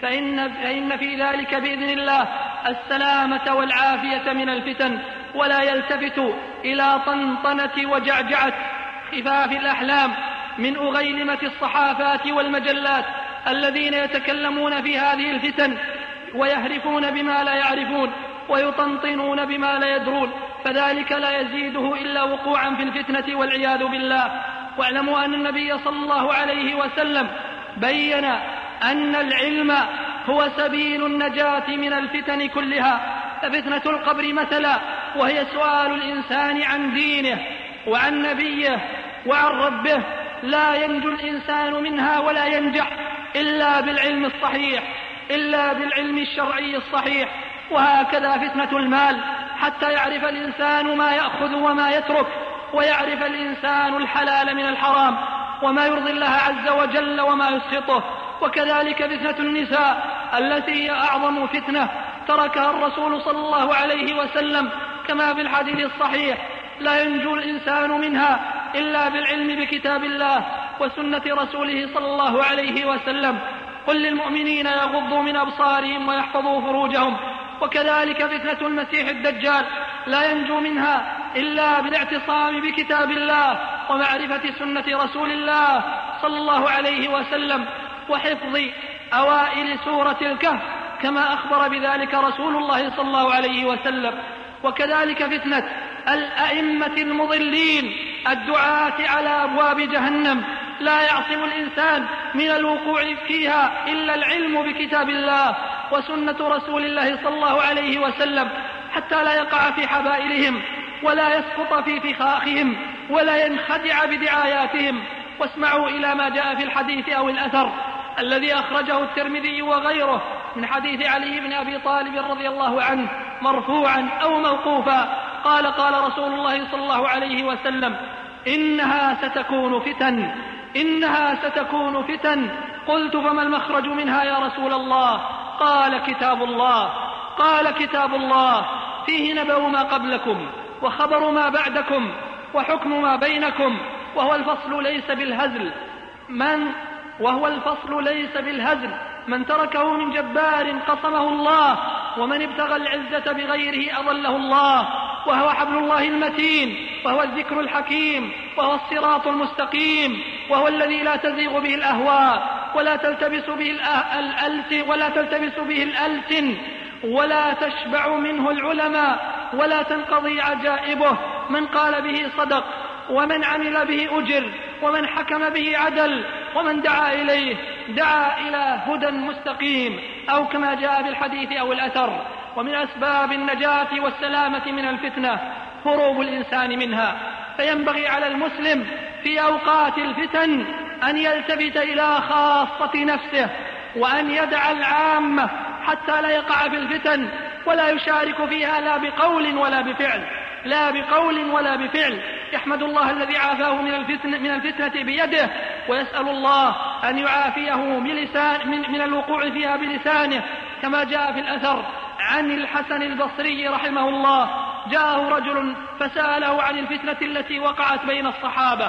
فإن في ذلك بإذن الله السلامة والعافية من الفتن، ولا يلتفت إلى طنطنة وجعجعة خفاف الأحلام من أغيلمة الصحافات والمجلات الذين يتكلمون في هذه الفتن ويهرفون بما لا يعرفون ويطنطنون بما لا يدرون، فذلك لا يزيده إلا وقوعا في الفتنة والعياذ بالله. واعلموا أن النبي صلى الله عليه وسلم بين أن العلم هو سبيل النجاة من الفتن كلها، ففتنة القبر مثلا، وهي سؤال الإنسان عن دينه وعن نبيه وعن ربه، لا ينجو الإنسان منها ولا ينجح إلا بالعلم الصحيح، إلا بالعلم الشرعي الصحيح. وهكذا فتنة المال، حتى يعرف الإنسان ما يأخذ وما يترك، ويعرف الإنسان الحلال من الحرام وما يرضي الله عز وجل وما يسخطه. وكذلك فتنة النساء التي هي أعظم فتنة تركها الرسول صلى الله عليه وسلم كما في الحديث الصحيح، لا ينجو الإنسان منها إلا بالعلم بكتاب الله وسنة رسوله صلى الله عليه وسلم. قل للمؤمنين يغضوا من أبصارهم ويحفظوا فروجهم. وكذلك فتنة المسيح الدجال لا ينجو منها إلا بالاعتصام بكتاب الله ومعرفة سنة رسول الله صلى الله عليه وسلم وحفظ أوائل سورة الكهف كما أخبر بذلك رسول الله صلى الله عليه وسلم. وكذلك فتنة الأئمة المضلين الدعاة على أبواب جهنم، لا يعصم الإنسان من الوقوع فيها إلا العلم بكتاب الله وسنة رسول الله صلى الله عليه وسلم، حتى لا يقع في حبائلهم ولا يسقط في فخاخهم ولا ينخدع بدعاياتهم. واسمعوا إلى ما جاء في الحديث أو الأثر الذي أخرجه الترمذي وغيره من حديث علي بن أبي طالب رضي الله عنه مرفوعا أو موقوفا، قال رسول الله صلى الله عليه وسلم: إنها ستكون فتن. قلت: فما المخرج منها يا رسول الله؟ قال: كتاب الله فيه نبأ ما قبلكم وخبر ما بعدكم وحكم ما بينكم، وهو الفصل ليس بالهزل، من تركه من جبار قصمه الله، ومن ابتغى العزة بغيره أضله الله، وهو حبل الله المتين، وهو الذكر الحكيم، وهو الصراط المستقيم، وهو الذي لا تزيغ به الأهواء ولا تلتبس به الألسن ولا تشبع منه العلماء ولا تنقضي عجائبه. من قال به صدق، ومن عمل به أجر، ومن حكم به عدل، ومن دعا إليه دعا إلى هدى مستقيم، أو كما جاء في الحديث أو الأثر. ومن أسباب النجاة والسلامة من الفتنة هروب الإنسان منها، فينبغي على المسلم في أوقات الفتن أن يلتفت إلى خاصة نفسه وأن يدع العامة حتى لا يقع في الفتن ولا يشارك فيها لا بقول ولا بفعل. يحمد الله الذي عافاه من الفتنة بيده، ويسأل الله أن يعافيه من الوقوع فيها بلسانه، كما جاء في الأثر عن الحسن البصري رحمه الله: جاءه رجل فسأله عن الفتنة التي وقعت بين الصحابة،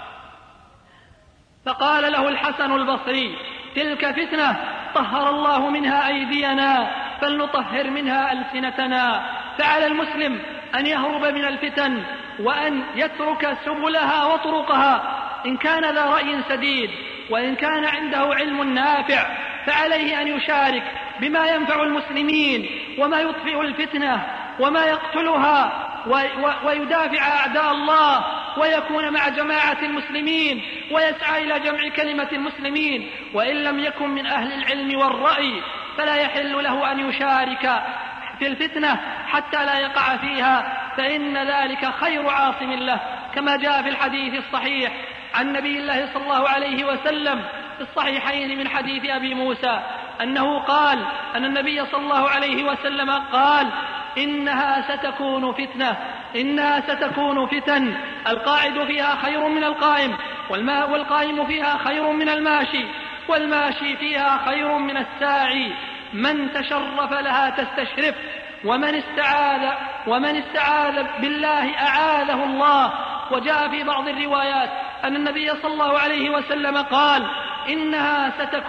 فقال له الحسن البصري: تلك فتنة طهر الله منها أيدينا فلنطهر منها ألسنتنا. فعلى المسلم أن يهرب من الفتن وأن يترك سبلها وطرقها. إن كان ذا رأي سديد وإن كان عنده علم نافع فعليه أن يشارك بما ينفع المسلمين وما يطفئ الفتنة وما يقتلها ويدافع أعداء الله، ويكون مع جماعة المسلمين ويسعى إلى جمع كلمة المسلمين. وإن لم يكن من أهل العلم والرأي فلا يحل له أن يشارك في الفتنة حتى لا يقع فيها، فإن ذلك خير عاصم له، كما جاء في الحديث الصحيح عن نبي الله صلى الله عليه وسلم في الصحيحين من حديث أبي موسى أنه قال أن النبي صلى الله عليه وسلم قال: إنها ستكون فتن القاعد فيها خير من القائم، والقائم فيها خير من الماشي، والماشي فيها خير من الساعي. من تشرف لها تستشرف، ومن استعاذ بالله أعاذه الله. وجاء في بعض الروايات أن النبي صلى الله عليه وسلم قال: إنها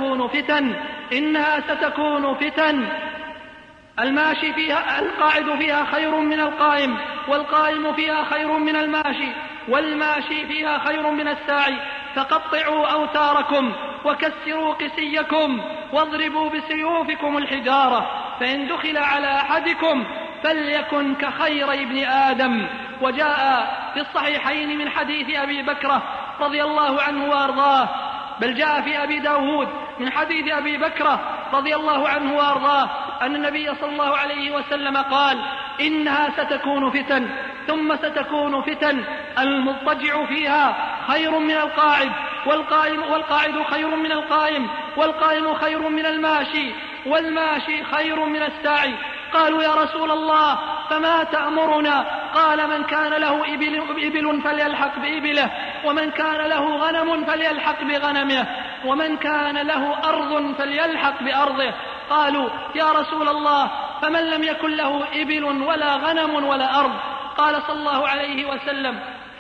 ستكون فتن الماشي فيها القاعد فيها خير من القائم، والقائم فيها خير من الماشي، والماشي فيها خير من الساعي. فقطعوا أوتاركم وكسروا قسيكم واضربوا بسيوفكم الحجارة، فإن دخل على أحدكم فليكن كخير ابن آدم. وجاء في الصحيحين من حديث أبي بكرة رضي الله عنه وأرضاه، بل جاء في أبي داود من حديث أبي بكرة رضي الله عنه وأرضاه أن النبي صلى الله عليه وسلم قال: إنها ستكون فتن، ثم ستكون فتن المضطجع فيها خير من القاعد، والقاعد خير من القائم، والقائم خير من الماشي، والماشي خير من الساعي. قالوا: يا رسول الله فما تأمرنا؟ قال: من كان له إبل فليلحق بإبله، ومن كان له غنم فليلحق بغنمه، ومن كان له أرض فليلحق بأرضه. قالوا: يا رسول الله فمن لم يكن له إبل ولا غنم ولا أرض؟ قال صلى الله عليه وسلم: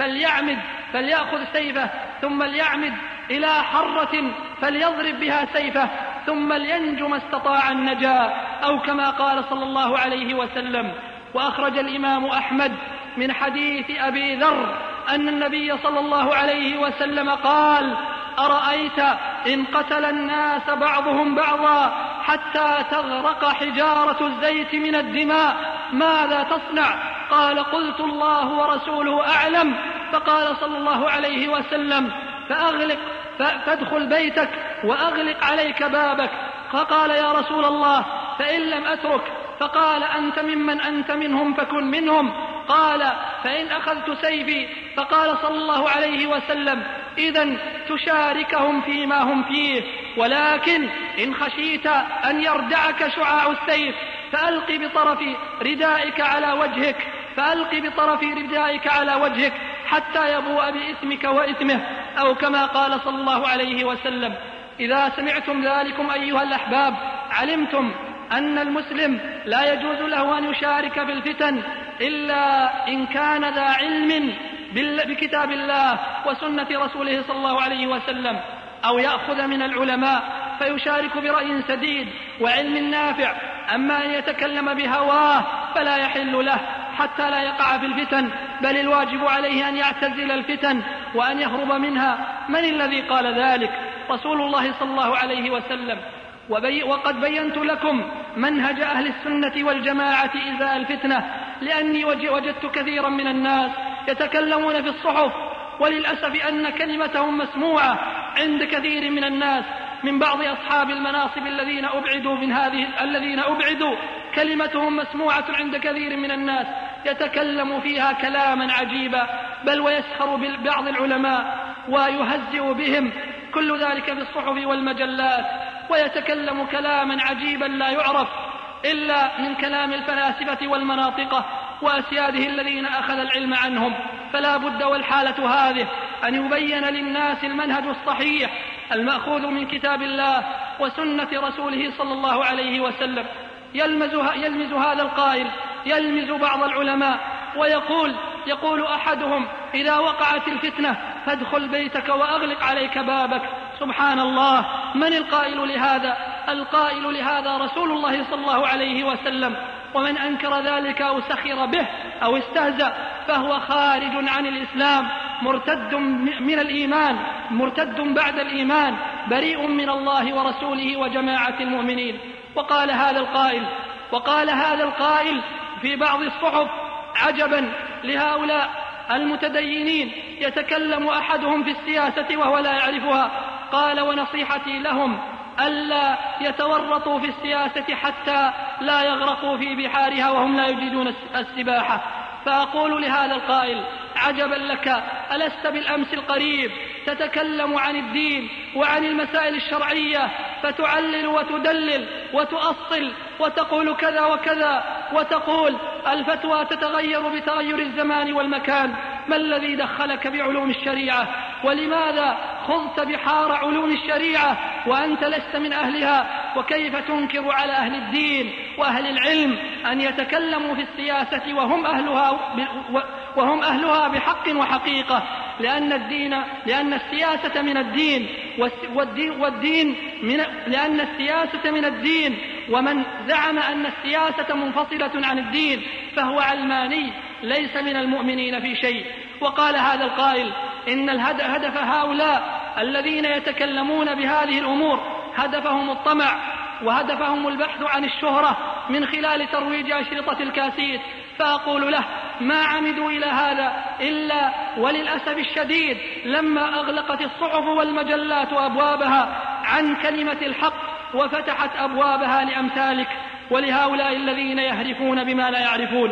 فليأخذ سيفه ثم ليعمد إلى حرة فليضرب بها سيفه ثم لينجو ما استطاع النجاة، أو كما قال صلى الله عليه وسلم. وأخرج الإمام أحمد من حديث أبي ذر أن النبي صلى الله عليه وسلم قال: أرأيت إن قتل الناس بعضهم بعضا حتى تغرق حجارة الزيت من الدماء ماذا تصنع؟ قال: قلت: الله ورسوله أعلم. فقال صلى الله عليه وسلم: فادخل بيتك وأغلق عليك بابك. فقال: يا رسول الله فإن لم أترك؟ فقال: أنت ممن أنت منهم فكن منهم. قال: فإن أخذت سيفي؟ فقال صلى الله عليه وسلم: إذن تشاركهم فيما هم فيه، ولكن إن خشيت أن يردعك شعاع السيف فألق بطرف ردائك على وجهك حتى يبوء بإثمك وإثمه، أو كما قال صلى الله عليه وسلم. إذا سمعتم ذلكم أيها الأحباب علمتم أن المسلم لا يجوز له أن يشارك في الفتن إلا إن كان ذا علم بكتاب الله وسنة رسوله صلى الله عليه وسلم، أو يأخذ من العلماء فيشارك برأي سديد وعلم نافع. أما أن يتكلم بهواه فلا يحل له حتى لا يقع في الفتن، بل الواجب عليه أن يعتزل الفتن وأن يهرب منها. من الذي قال ذلك؟ رسول الله صلى الله عليه وسلم. وقد بينت لكم منهج أهل السنة والجماعة إزاء الفتنة، لأني وجدت كثيرا من الناس يتكلمون في الصحف، وللأسف أن كلمتهم مسموعة عند كثير من الناس من بعض أصحاب المناصب الذين أبعدوا كلمتهم مسموعة عند كثير من الناس يتكلم فيها كلاما عجيبا، بل ويسخر ببعض العلماء ويهزئ بهم، كل ذلك في الصحف والمجلات. ويتكلم كلاما عجيبا لا يعرف إلا من كلام الفلاسفة والمناطقة وأسياده الذين أخذ العلم عنهم. فلا بد والحالة هذه أن يبين للناس المنهج الصحيح المأخوذ من كتاب الله وسنة رسوله صلى الله عليه وسلم. يلمز هذا القائل يلمز بعض العلماء ويقول أحدهم: إذا وقعت الفتنة فادخل بيتك وأغلق عليك بابك. سبحان الله، من القائل لهذا؟ القائل لهذا رسول الله صلى الله عليه وسلم، ومن أنكر ذلك أو سخر به أو استهزأ فهو خارج عن الإسلام، مرتد من الإيمان، مرتد بعد الإيمان، بريء من الله ورسوله وجماعة المؤمنين. وقال هذا القائل في بعض الصحف: عجبا لهؤلاء المتدينين يتكلم أحدهم في السياسة وهو لا يعرفها. قال: ونصيحتي لهم ألا يتورطوا في السياسة حتى لا يغرقوا في بحارها وهم لا يجيدون السباحة. فأقول لهذا القائل: عجبا لك، ألست بالأمس القريب تتكلم عن الدين وعن المسائل الشرعية فتعلل وتدلل وتؤصل وتقول كذا وكذا، وتقول الفتوى تتغير بتغير الزمان والمكان. ما الذي دخلك بعلوم الشريعة؟ ولماذا خضت بحار علوم الشريعة وأنت لست من أهلها؟ وكيف تنكر على أهل الدين وأهل العلم أن يتكلموا في السياسة وهم أهلها بحق وحقيقة؟ لأن السياسة من الدين، لأن السياسة من الدين، ومن زعم أن السياسة منفصلة عن الدين فهو علماني ليس من المؤمنين في شيء. وقال هذا القائل: إن هدف هؤلاء الذين يتكلمون بهذه الأمور هدفهم الطمع، وهدفهم البحث عن الشهرة من خلال ترويج أشرطة الكاسيت. فأقول له: ما عمدوا إلى هذا إلا وللأسف الشديد لما أغلقت الصحف والمجلات أبوابها عن كلمة الحق وفتحت أبوابها لأمثالك ولهؤلاء الذين يهرفون بما لا يعرفون.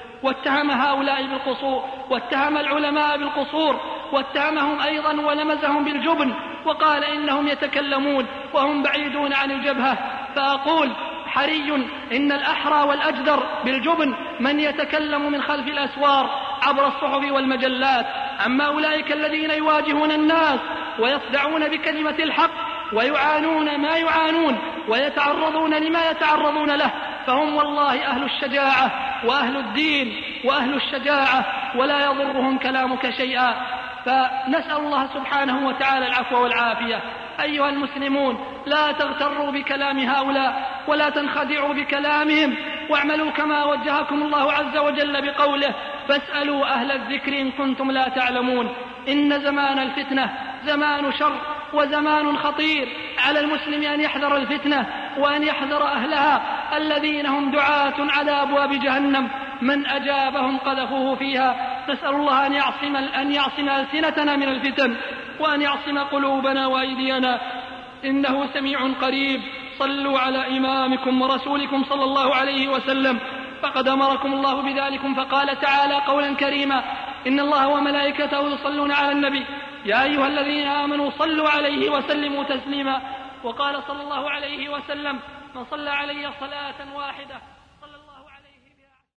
واتهم هؤلاء بالقصور، واتهم العلماء بالقصور، واتهمهم أيضا ولمزهم بالجبن، وقال إنهم يتكلمون وهم بعيدون عن الجبهة. فأقول: حري إن الأحرى والأجدر بالجبن من يتكلم من خلف الأسوار عبر الصحف والمجلات. أما أولئك الذين يواجهون الناس ويصدعون بكلمة الحق ويعانون ما يعانون ويتعرضون لما يتعرضون له فهم والله أهل الشجاعة وأهل الدين وأهل الشجاعة، ولا يضرهم كلامك شيئا. فنسأل الله سبحانه وتعالى العفو والعافية. أيها المسلمون، لا تغتروا بكلام هؤلاء ولا تنخدعوا بكلامهم، واعملوا كما وجهكم الله عز وجل بقوله: فاسألوا أهل الذكر إن كنتم لا تعلمون. إن زمان الفتنة زمان شر وزمان خطير، على المسلم أن يحذر الفتنة وأن يحذر أهلها الذين هم دعاة على أبواب جهنم، من أجابهم قذفوه فيها. نسأل الله أن يعصم ألسنتنا من الفتن، وأن يعصم قلوبنا وأيدينا، إنه سميع قريب. صلوا على إمامكم ورسولكم صلى الله عليه وسلم، فقد أمركم الله بذلكم، فقال تعالى قولا كريما: إن الله وملائكته يصلون على النبي يا أيها الذين آمنوا صلوا عليه وسلموا تسليما. وقال صلى الله عليه وسلم: من صلى علي صلاة واحدة